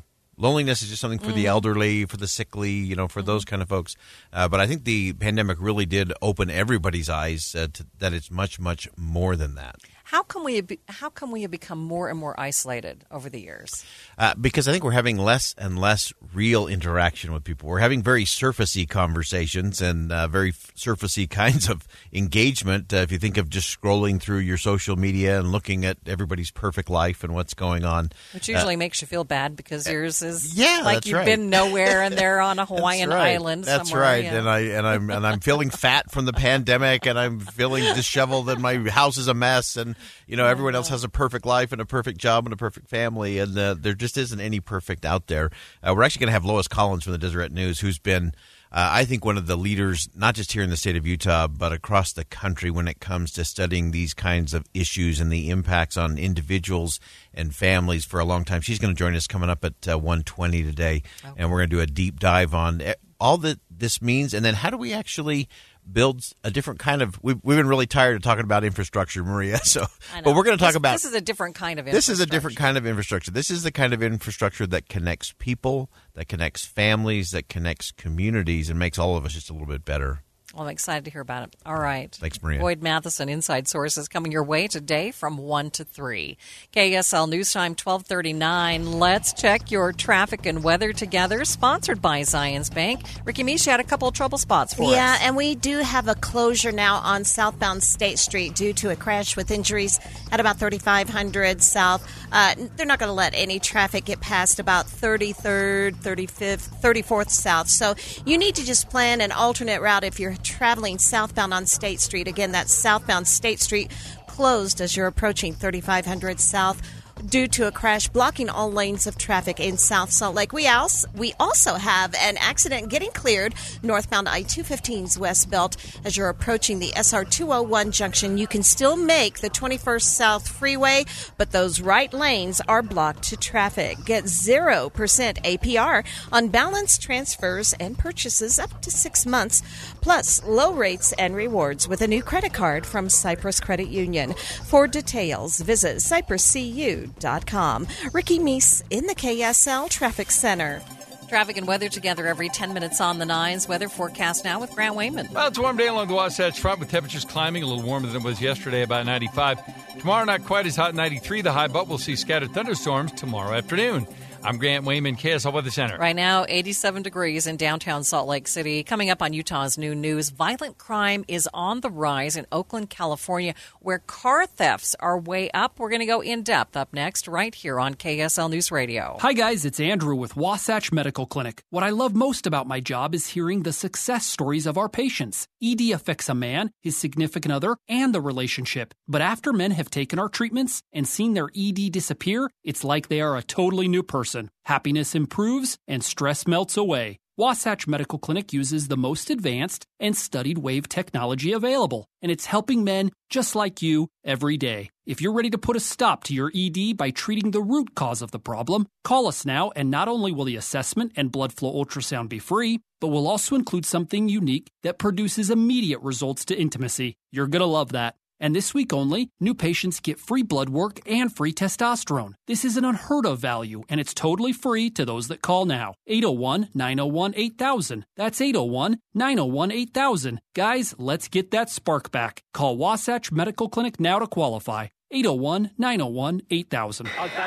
loneliness is just something for mm. the elderly, for the sickly, you know, for mm-hmm. those kind of folks. Uh, but I think the pandemic really did open everybody's eyes uh, to, that it's much, much more than that. How can we be, how can we have become more and more isolated over the years? Uh, because I think we're having less and less real interaction with people. We're having very surfacey conversations and uh, very surfacey kinds of engagement. Uh, if you think of just scrolling through your social media and looking at everybody's perfect life and what's going on. Which usually uh, makes you feel bad because yours is yeah, like that's you've right. been nowhere and they're on a Hawaiian that's right. island That's somewhere. right. Yeah. And, I, and, I'm, and I'm feeling fat from the pandemic and I'm feeling disheveled and my house is a mess and you know, everyone else has a perfect life and a perfect job and a perfect family, and uh, there just isn't any perfect out there. Uh, we're actually going to have Lois Collins from the Deseret News, who's been, uh, I think, one of the leaders, not just here in the state of Utah, but across the country when it comes to studying these kinds of issues and the impacts on individuals and families for a long time. She's going to join us coming up at uh, one twenty today, okay. and we're going to do a deep dive on all that this means, and then how do we actually builds a different kind of we've, we've been really tired of talking about infrastructure, Maria, so but we're going to talk this, about this is a different kind of this is a different kind of infrastructure. This is the kind of infrastructure that connects people, that connects families, that connects communities, and makes all of us just a little bit better. Well, I'm excited to hear about it. All right. Thanks, Maria. Boyd Matheson, Inside Sources, coming your way today from one to three. K S L News Time, twelve thirty-nine. Let's check your traffic and weather together, sponsored by Zions Bank. Ricky Misch had a couple of trouble spots for yeah, us. Yeah, and we do have a closure now on southbound State Street due to a crash with injuries at about thirty-five hundred South. Uh, they're not going to let any traffic get past about thirty-third, thirty-fifth, thirty-fourth South. So you need to just plan an alternate route if you're traveling southbound on State Street. Again, that's southbound State Street closed as you're approaching thirty-five hundred South due to a crash blocking all lanes of traffic in South Salt Lake. We also, we also have an accident getting cleared northbound I two fifteen's West Belt as you're approaching the S R two oh one junction. You can still make the twenty-first South Freeway, but those right lanes are blocked to traffic. Get zero percent A P R on balance transfers and purchases up to six months, plus low rates and rewards with a new credit card from Cyprus Credit Union. For details, visit cyprus c u dot com. Ricky Meese in the K S L Traffic Center. Traffic and weather together every ten minutes on the nines. Weather forecast now with Grant Wayman. Well, it's a warm day along the Wasatch Front with temperatures climbing, a little warmer than it was yesterday, about ninety-five. Tomorrow, not quite as hot, ninety-three the high, but we'll see scattered thunderstorms tomorrow afternoon. I'm Grant Wayman, K S L Weather Center. Right now, eighty-seven degrees in downtown Salt Lake City. Coming up on Utah's New News, violent crime is on the rise in Oakland, California, where car thefts are way up. We're going to go in depth up next, right here on K S L News Radio. Hi, guys. It's Andrew with Wasatch Medical Clinic. What I love most about my job is hearing the success stories of our patients. E D affects a man, his significant other, and the relationship. But after men have taken our treatments and seen their E D disappear, it's like they are a totally new person. Happiness improves and stress melts away. Wasatch Medical Clinic uses the most advanced and studied wave technology available, and it's helping men just like you every day. If you're ready to put a stop to your E D by treating the root cause of the problem, call us now, and not only will the assessment and blood flow ultrasound be free, but we'll also include something unique that produces immediate results to intimacy. You're going to love that. And this week only, new patients get free blood work and free testosterone. This is an unheard of value, and it's totally free to those that call now. eight oh one, nine oh one, eight thousand. That's eight oh one, nine oh one, eight thousand. Guys, let's get that spark back. Call Wasatch Medical Clinic now to qualify. eight oh one, nine oh one, eight thousand.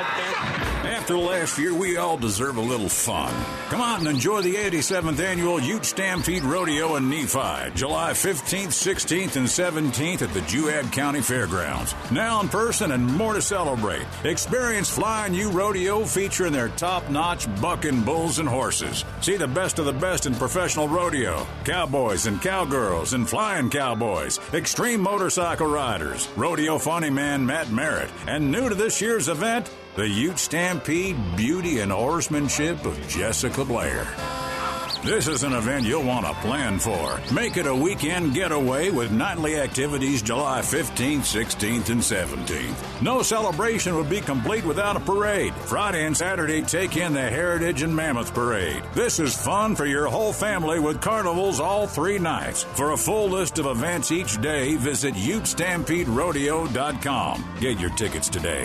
After last year, we all deserve a little fun. Come on and enjoy the eighty-seventh Annual Ute Stampede Rodeo in Nephi, July fifteenth, sixteenth, and seventeenth at the Juab County Fairgrounds. Now in person and more to celebrate. Experience Flying U Rodeo featuring their top-notch bucking bulls and horses. See the best of the best in professional rodeo. Cowboys and cowgirls and flying cowboys. Extreme motorcycle riders. Rodeo funny man Matt Merritt. And new to this year's event, the Ute Stampede Beauty and Horsemanship of Jessica Blair. This is an event you'll want to plan for. Make it a weekend getaway with nightly activities July fifteenth, sixteenth, and seventeenth. No celebration would be complete without a parade. Friday and Saturday take in the Heritage and Mammoth Parade. This is fun for your whole family with carnivals all three nights. For a full list of events each day, visit ute stampede rodeo dot com. Get your tickets today.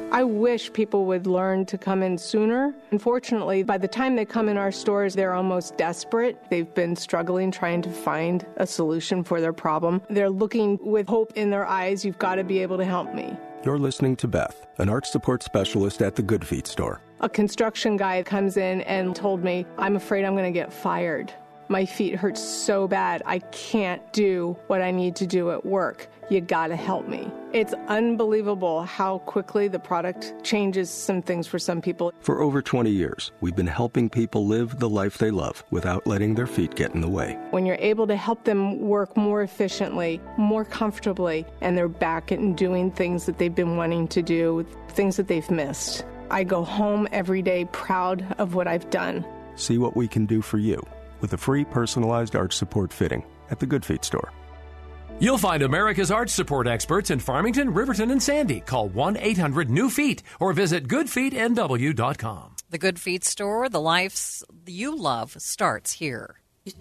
I wish people would learn to come in sooner. Unfortunately, by the time they come in our stores, they're almost desperate. They've been struggling trying to find a solution for their problem. They're looking with hope in their eyes. You've got to be able to help me. You're listening to Beth, an arch support specialist at the Good Feet store. A construction guy comes in and told me, I'm afraid I'm going to get fired. My feet hurt so bad, I can't do what I need to do at work. You gotta help me. It's unbelievable how quickly the product changes some things for some people. For over twenty years, we've been helping people live the life they love without letting their feet get in the way. When you're able to help them work more efficiently, more comfortably, and they're back and doing things that they've been wanting to do, things that they've missed. I go home every day proud of what I've done. See what we can do for you with a free personalized arch support fitting at the Good Feet store. You'll find America's arch support experts in Farmington, Riverton, and Sandy. Call one eight hundred new feet or visit good feet n w dot com. The Good Feet store, the life you love starts here.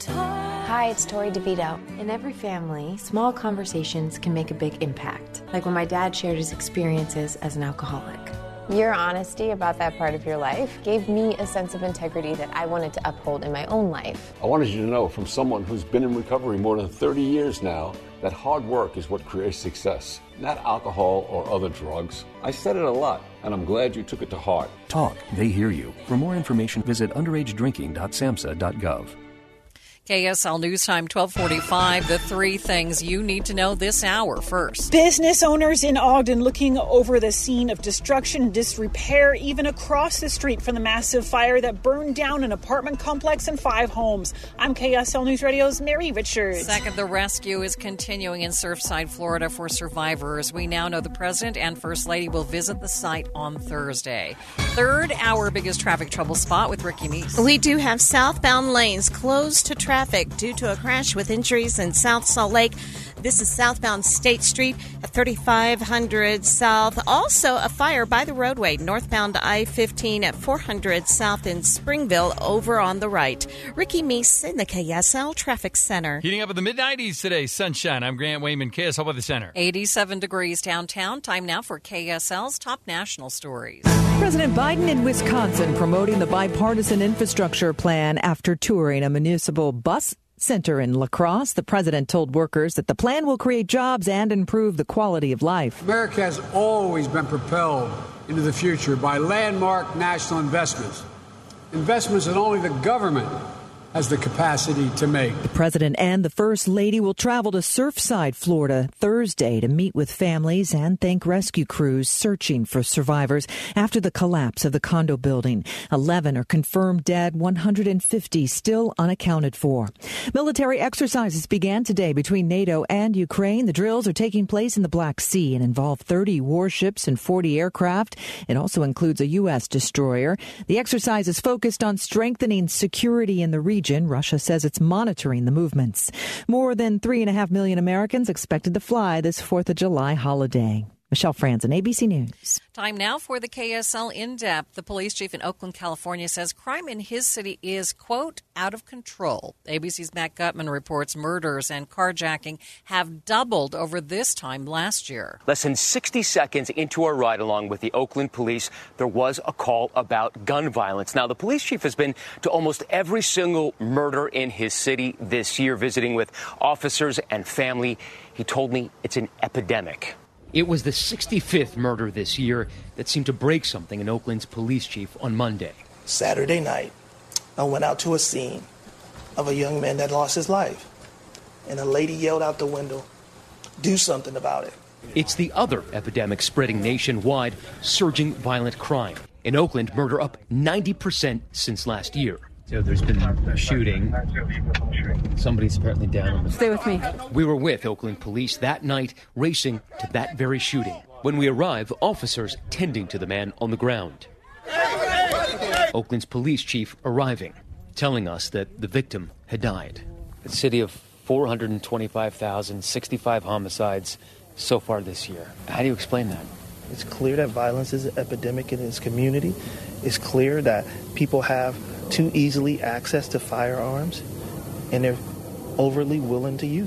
Hi, it's Tori DeVito. In every family, small conversations can make a big impact. Like when my dad shared his experiences as an alcoholic. Your honesty about that part of your life gave me a sense of integrity that I wanted to uphold in my own life. I wanted you to know, from someone who's been in recovery more than thirty years now, that hard work is what creates success, not alcohol or other drugs. I said it a lot, and I'm glad you took it to heart. Talk, they hear you. For more information, visit underage drinking dot samhsa dot gov. K S L News Time, twelve forty-five. The three things you need to know this hour. First, business owners in Ogden looking over the scene of destruction and disrepair, even across the street from the massive fire that burned down an apartment complex and five homes. I'm K S L News Radio's Mary Richards. Second, the rescue is continuing in Surfside, Florida for survivors. We now know the President and First Lady will visit the site on Thursday. Third, our biggest traffic trouble spot with Ricky Meese. We do have southbound lanes closed to traffic. Traffic due to a crash with injuries in South Salt Lake. This is southbound State Street at thirty-five hundred South. Also, a fire by the roadway northbound I fifteen at four hundred South in Springville over on the right. Ricky Meese in the K S L Traffic Center. Heating up in the mid nineties today. Sunshine. I'm Grant Wayman, K S L Weather Center. eighty-seven degrees downtown. Time now for K S L's top national stories. President Biden in Wisconsin promoting the bipartisan infrastructure plan after touring a municipal bus center in La Crosse. The president told workers that the plan will create jobs and improve the quality of life. America has always been propelled into the future by landmark national investments. Investments that only the government has the capacity to make. The president and the first lady will travel to Surfside, Florida, Thursday to meet with families and thank rescue crews searching for survivors after the collapse of the condo building. eleven are confirmed dead, one hundred fifty still unaccounted for. Military exercises began today between NATO and Ukraine. The drills are taking place in the Black Sea and involve thirty warships and forty aircraft. It also includes a U S destroyer. The exercise is focused on strengthening security in the region. Russia says it's monitoring the movements. More than three and a half million Americans expected to fly this fourth of July holiday. Michelle Franzen, A B C News. Time now for the K S L In-Depth. The police chief in Oakland, California says crime in his city is, quote, out of control. A B C's Matt Gutman reports murders and carjacking have doubled over this time last year. Less than sixty seconds into our ride along with the Oakland police, there was a call about gun violence. Now, the police chief has been to almost every single murder in his city this year, visiting with officers and family. He told me it's an epidemic. It was the sixty-fifth murder this year that seemed to break something in Oakland's police chief on Monday. Saturday night, I went out to a scene of a young man that lost his life, and a lady yelled out the window, "Do something about it." It's the other epidemic spreading nationwide, surging violent crime. In Oakland, murder up ninety percent since last year. So there's been a shooting. Somebody's apparently down on the... Stay with me. We were with Oakland police that night, racing to that very shooting. When we arrive, officers tending to the man on the ground. Oakland's police chief arriving, telling us that the victim had died. A city of four hundred twenty-five thousand, sixty-five homicides so far this year. How do you explain that? It's clear that violence is an epidemic in this community. It's clear that people have too easily access to firearms, and they're overly willing to use them.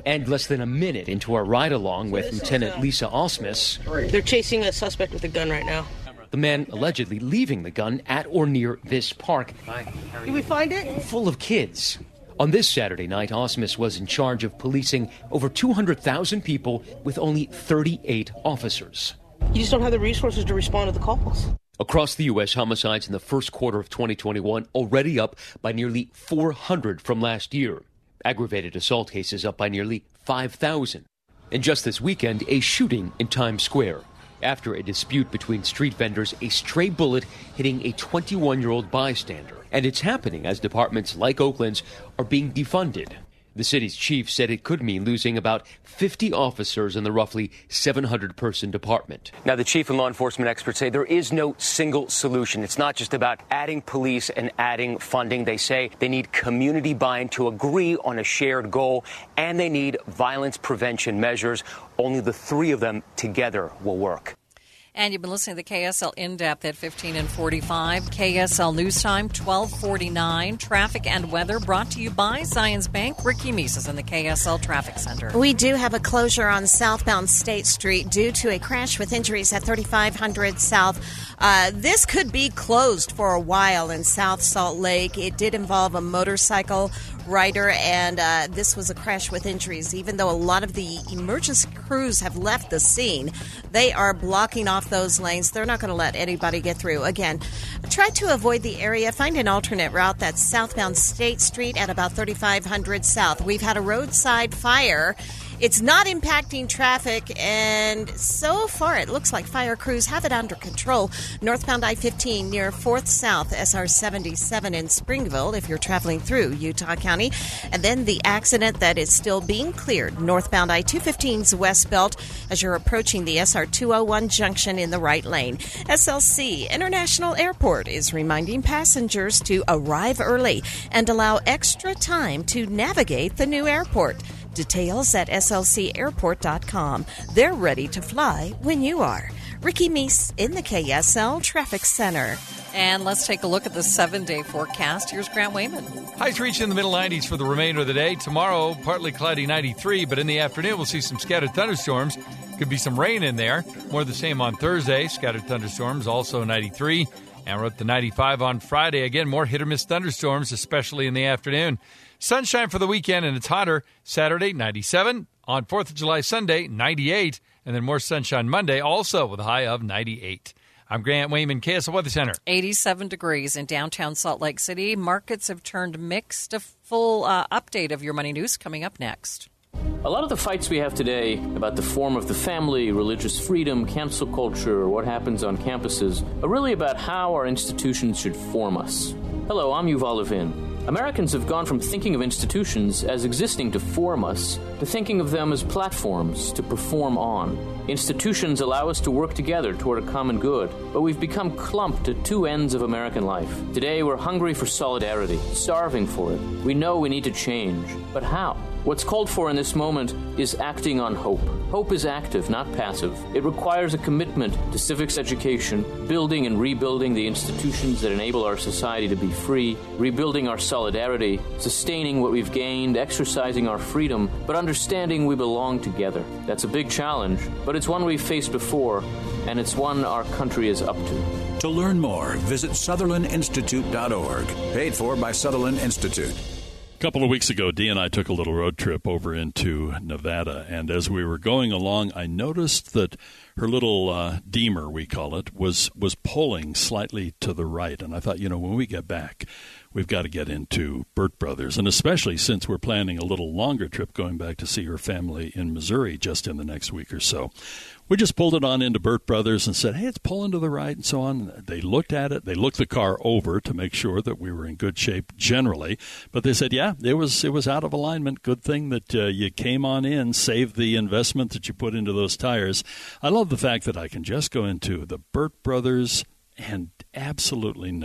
And less than a minute into our ride-along with Lieutenant Lisa Osmus, they're chasing a suspect with a gun right now. The man allegedly leaving the gun at or near this park. Did we find it? Full of kids. On this Saturday night, Osmus was in charge of policing over two hundred thousand people with only thirty-eight officers. You just don't have the resources to respond to the calls. Across the U S, homicides in the first quarter of twenty twenty-one already up by nearly four hundred from last year. Aggravated assault cases up by nearly five thousand. And just this weekend, a shooting in Times Square. After a dispute between street vendors, a stray bullet hitting a twenty-one-year-old bystander. And it's happening as departments like Oakland's are being defunded. The city's chief said it could mean losing about fifty officers in the roughly seven hundred person department. Now, the chief and law enforcement experts say there is no single solution. It's not just about adding police and adding funding. They say they need community buy-in to agree on a shared goal, and they need violence prevention measures. Only the three of them together will work. And you've been listening to the K S L In-Depth at fifteen and forty-five. K S L News Time, twelve forty-nine. Traffic and weather brought to you by Zions Bank. Ricky Meese is in the K S L Traffic Center. We do have a closure on southbound State Street due to a crash with injuries at thirty-five hundred South. Uh, this could be closed for a while in South Salt Lake. It did involve a motorcycle rider, and uh, this was a crash with injuries. Even though a lot of the emergency crews have left the scene, they are blocking off those lanes. They're not going to let anybody get through. Again, try to avoid the area. Find an alternate route. That's southbound State Street at about thirty-five hundred South. We've had a roadside fire. It's not impacting traffic, and so far it looks like fire crews have it under control. Northbound I fifteen near fourth South, S R seventy-seven in Springville, if you're traveling through Utah County. And then the accident that is still being cleared, northbound I two fifteen's West Belt, as you're approaching the S R two oh one junction in the right lane. S L C International Airport is reminding passengers to arrive early and allow extra time to navigate the new airport. Details at S L C airport dot com. They're ready to fly when you are. Ricky Meese in the K S L Traffic Center. And let's take a look at the seven-day forecast. Here's Grant Wayman. Highs reach in the middle nineties for the remainder of the day. Tomorrow, partly cloudy ninety-three, but in the afternoon, we'll see some scattered thunderstorms. Could be some rain in there. More of the same on Thursday. Scattered thunderstorms, also ninety-three. And we're up to ninety-five on Friday. Again, more hit-or-miss thunderstorms, especially in the afternoon. Sunshine for the weekend, and it's hotter. Saturday, ninety-seven. On fourth of July Sunday, ninety-eight. And then more sunshine Monday, also with a high of ninety-eight. I'm Grant Wayman, K S L Weather Center. eighty-seven degrees in downtown Salt Lake City. Markets have turned mixed. A full uh, update of your money news coming up next. A lot of the fights we have today about the form of the family, religious freedom, cancel culture, or what happens on campuses are really about how our institutions should form us. Hello, I'm Yuval Levin. Americans have gone from thinking of institutions as existing to form us to thinking of them as platforms to perform on. Institutions allow us to work together toward a common good, but we've become clumped at two ends of American life. Today, we're hungry for solidarity, starving for it. We know we need to change, but how? What's called for in this moment is acting on hope. Hope is active, not passive. It requires a commitment to civics education, building and rebuilding the institutions that enable our society to be free, rebuilding our solidarity, sustaining what we've gained, exercising our freedom, but understanding we belong together. That's a big challenge, but it's one we've faced before, and it's one our country is up to. To learn more, visit Sutherland Institute dot org. Paid for by Sutherland Institute. A couple of weeks ago, Dee and I took a little road trip over into Nevada, and as we were going along, I noticed that her little uh, Deemer, we call it, was was pulling slightly to the right. And I thought, you know, when we get back, we've got to get into Burt Brothers, and especially since we're planning a little longer trip going back to see her family in Missouri just in the next week or so. We just pulled it on into Burt Brothers and said, hey, it's pulling to the right and so on. They looked at it. They looked the car over to make sure that we were in good shape generally. But they said, yeah, it was it was out of alignment. Good thing that uh, you came on in, saved the investment that you put into those tires. I love the fact that I can just go into the Burt Brothers and absolutely know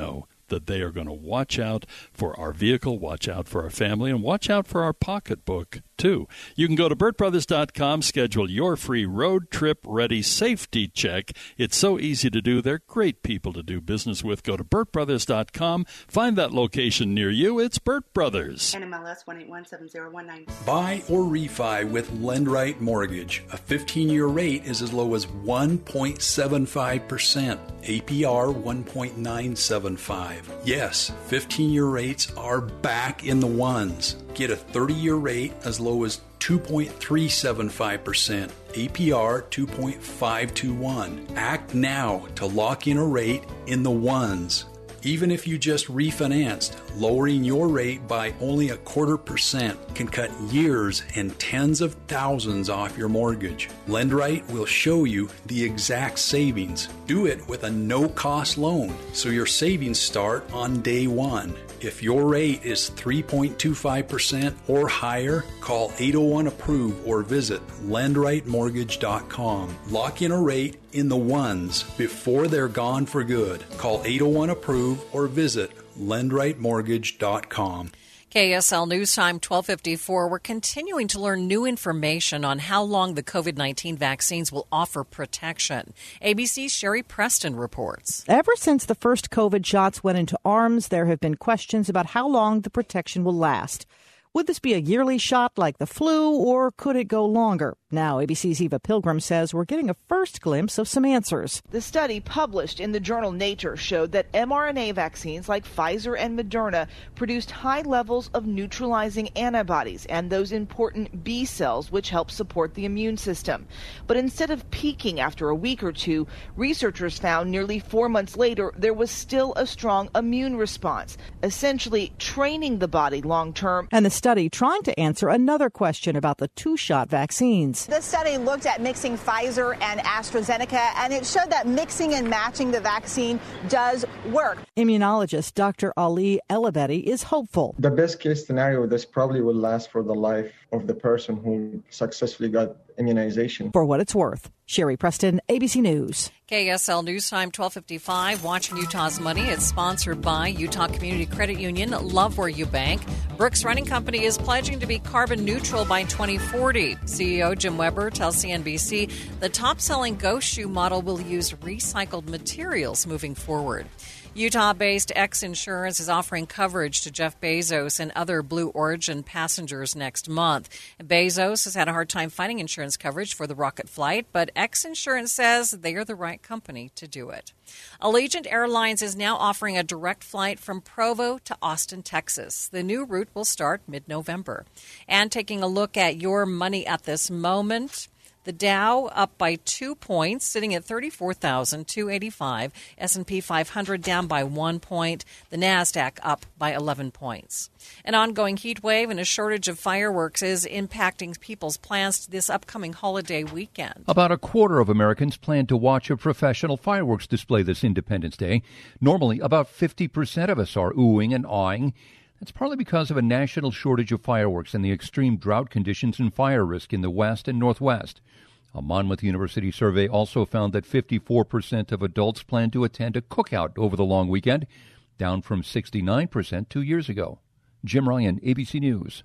that they are going to watch out for our vehicle, watch out for our family, and watch out for our pocketbook, too. You can go to burt brothers dot com, schedule your free road trip ready safety check. It's so easy to do. They're great people to do business with. Go to burt brothers dot com. Find that location near you. It's Burt Brothers. N M L S one eight one seven zero one nine. Buy or refi with LendRight Mortgage. A fifteen-year rate is as low as one point seven five percent. A P R one point nine seven five. Yes, fifteen-year rates are back in the ones. Get a thirty-year rate as low as two point three seven five percent. A P R two point five two one. Act now to lock in a rate in the ones. Even if you just refinanced, lowering your rate by only a quarter percent can cut years and tens of thousands off your mortgage. LendRight will show you the exact savings. Do it with a no-cost loan, so your savings start on day one. If your rate is three point two five percent or higher, call eight oh one approve or visit lend right mortgage dot com. Lock in a rate in the ones before they're gone for good. Call eight oh one approve or visit lend right mortgage dot com. K S L News Time, twelve fifty-four. We're continuing to learn new information on how long the COVID nineteen vaccines will offer protection. A B C's Sherry Preston reports. Ever since the first COVID shots went into arms, there have been questions about how long the protection will last. Would this be a yearly shot like the flu, or could it go longer? Now, A B C's Eva Pilgrim says we're getting a first glimpse of some answers. The study published in the journal Nature showed that mRNA vaccines like Pfizer and Moderna produced high levels of neutralizing antibodies and those important B cells which help support the immune system. But instead of peaking after a week or two, researchers found nearly four months later there was still a strong immune response, essentially training the body long term. And the study trying to answer another question about the two-shot vaccines. The study looked at mixing Pfizer and AstraZeneca, and it showed that mixing and matching the vaccine does work. Immunologist Doctor Ali Elabedi is hopeful. The best case scenario, this probably will last for the life of the person who successfully got immunization. For what it's worth, Sherry Preston, A B C News. K S L News Time, twelve fifty-five. Watching Utah's Money. It's sponsored by Utah Community Credit Union. Love where you bank. Brooks Running Company is pledging to be carbon neutral by twenty forty. C E O Jim Weber tells C N B C the top-selling Ghost shoe model will use recycled materials moving forward. Utah-based X Insurance is offering coverage to Jeff Bezos and other Blue Origin passengers next month. Bezos has had a hard time finding insurance coverage for the rocket flight, but X Insurance says they are the right company to do it. Allegiant Airlines is now offering a direct flight from Provo to Austin, Texas. The new route will start mid-November. And taking a look at your money at this moment, the Dow up by two points, sitting at thirty-four thousand two hundred eighty-five. S and P five hundred down by one point. The NASDAQ up by eleven points. An ongoing heat wave and a shortage of fireworks is impacting people's plans this upcoming holiday weekend. About a quarter of Americans plan to watch a professional fireworks display this Independence Day. Normally, about fifty percent of us are oohing and awing. That's partly because of a national shortage of fireworks and the extreme drought conditions and fire risk in the West and Northwest. A Monmouth University survey also found that fifty-four percent of adults plan to attend a cookout over the long weekend, down from sixty-nine percent two years ago. Jim Ryan, A B C News.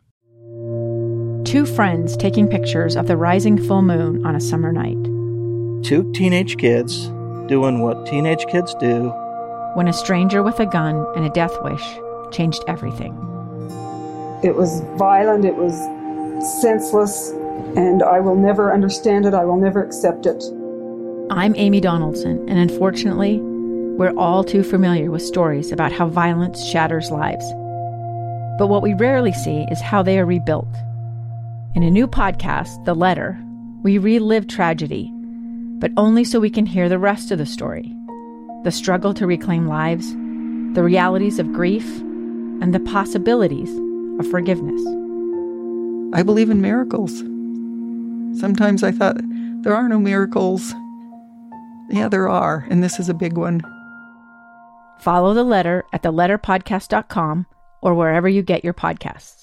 Two friends taking pictures of the rising full moon on a summer night. Two teenage kids doing what teenage kids do. When a stranger with a gun and a death wish changed everything. It was violent, it was senseless, and I will never understand it, I will never accept it. I'm Amy Donaldson, and unfortunately, we're all too familiar with stories about how violence shatters lives. But what we rarely see is how they are rebuilt. In a new podcast, The Letter, we relive tragedy, but only so we can hear the rest of the story. The struggle to reclaim lives, the realities of grief, and the possibilities of forgiveness. I believe in miracles. Sometimes I thought, there are no miracles. Yeah, there are, and this is a big one. Follow The Letter at the letter podcast dot com or wherever you get your podcasts.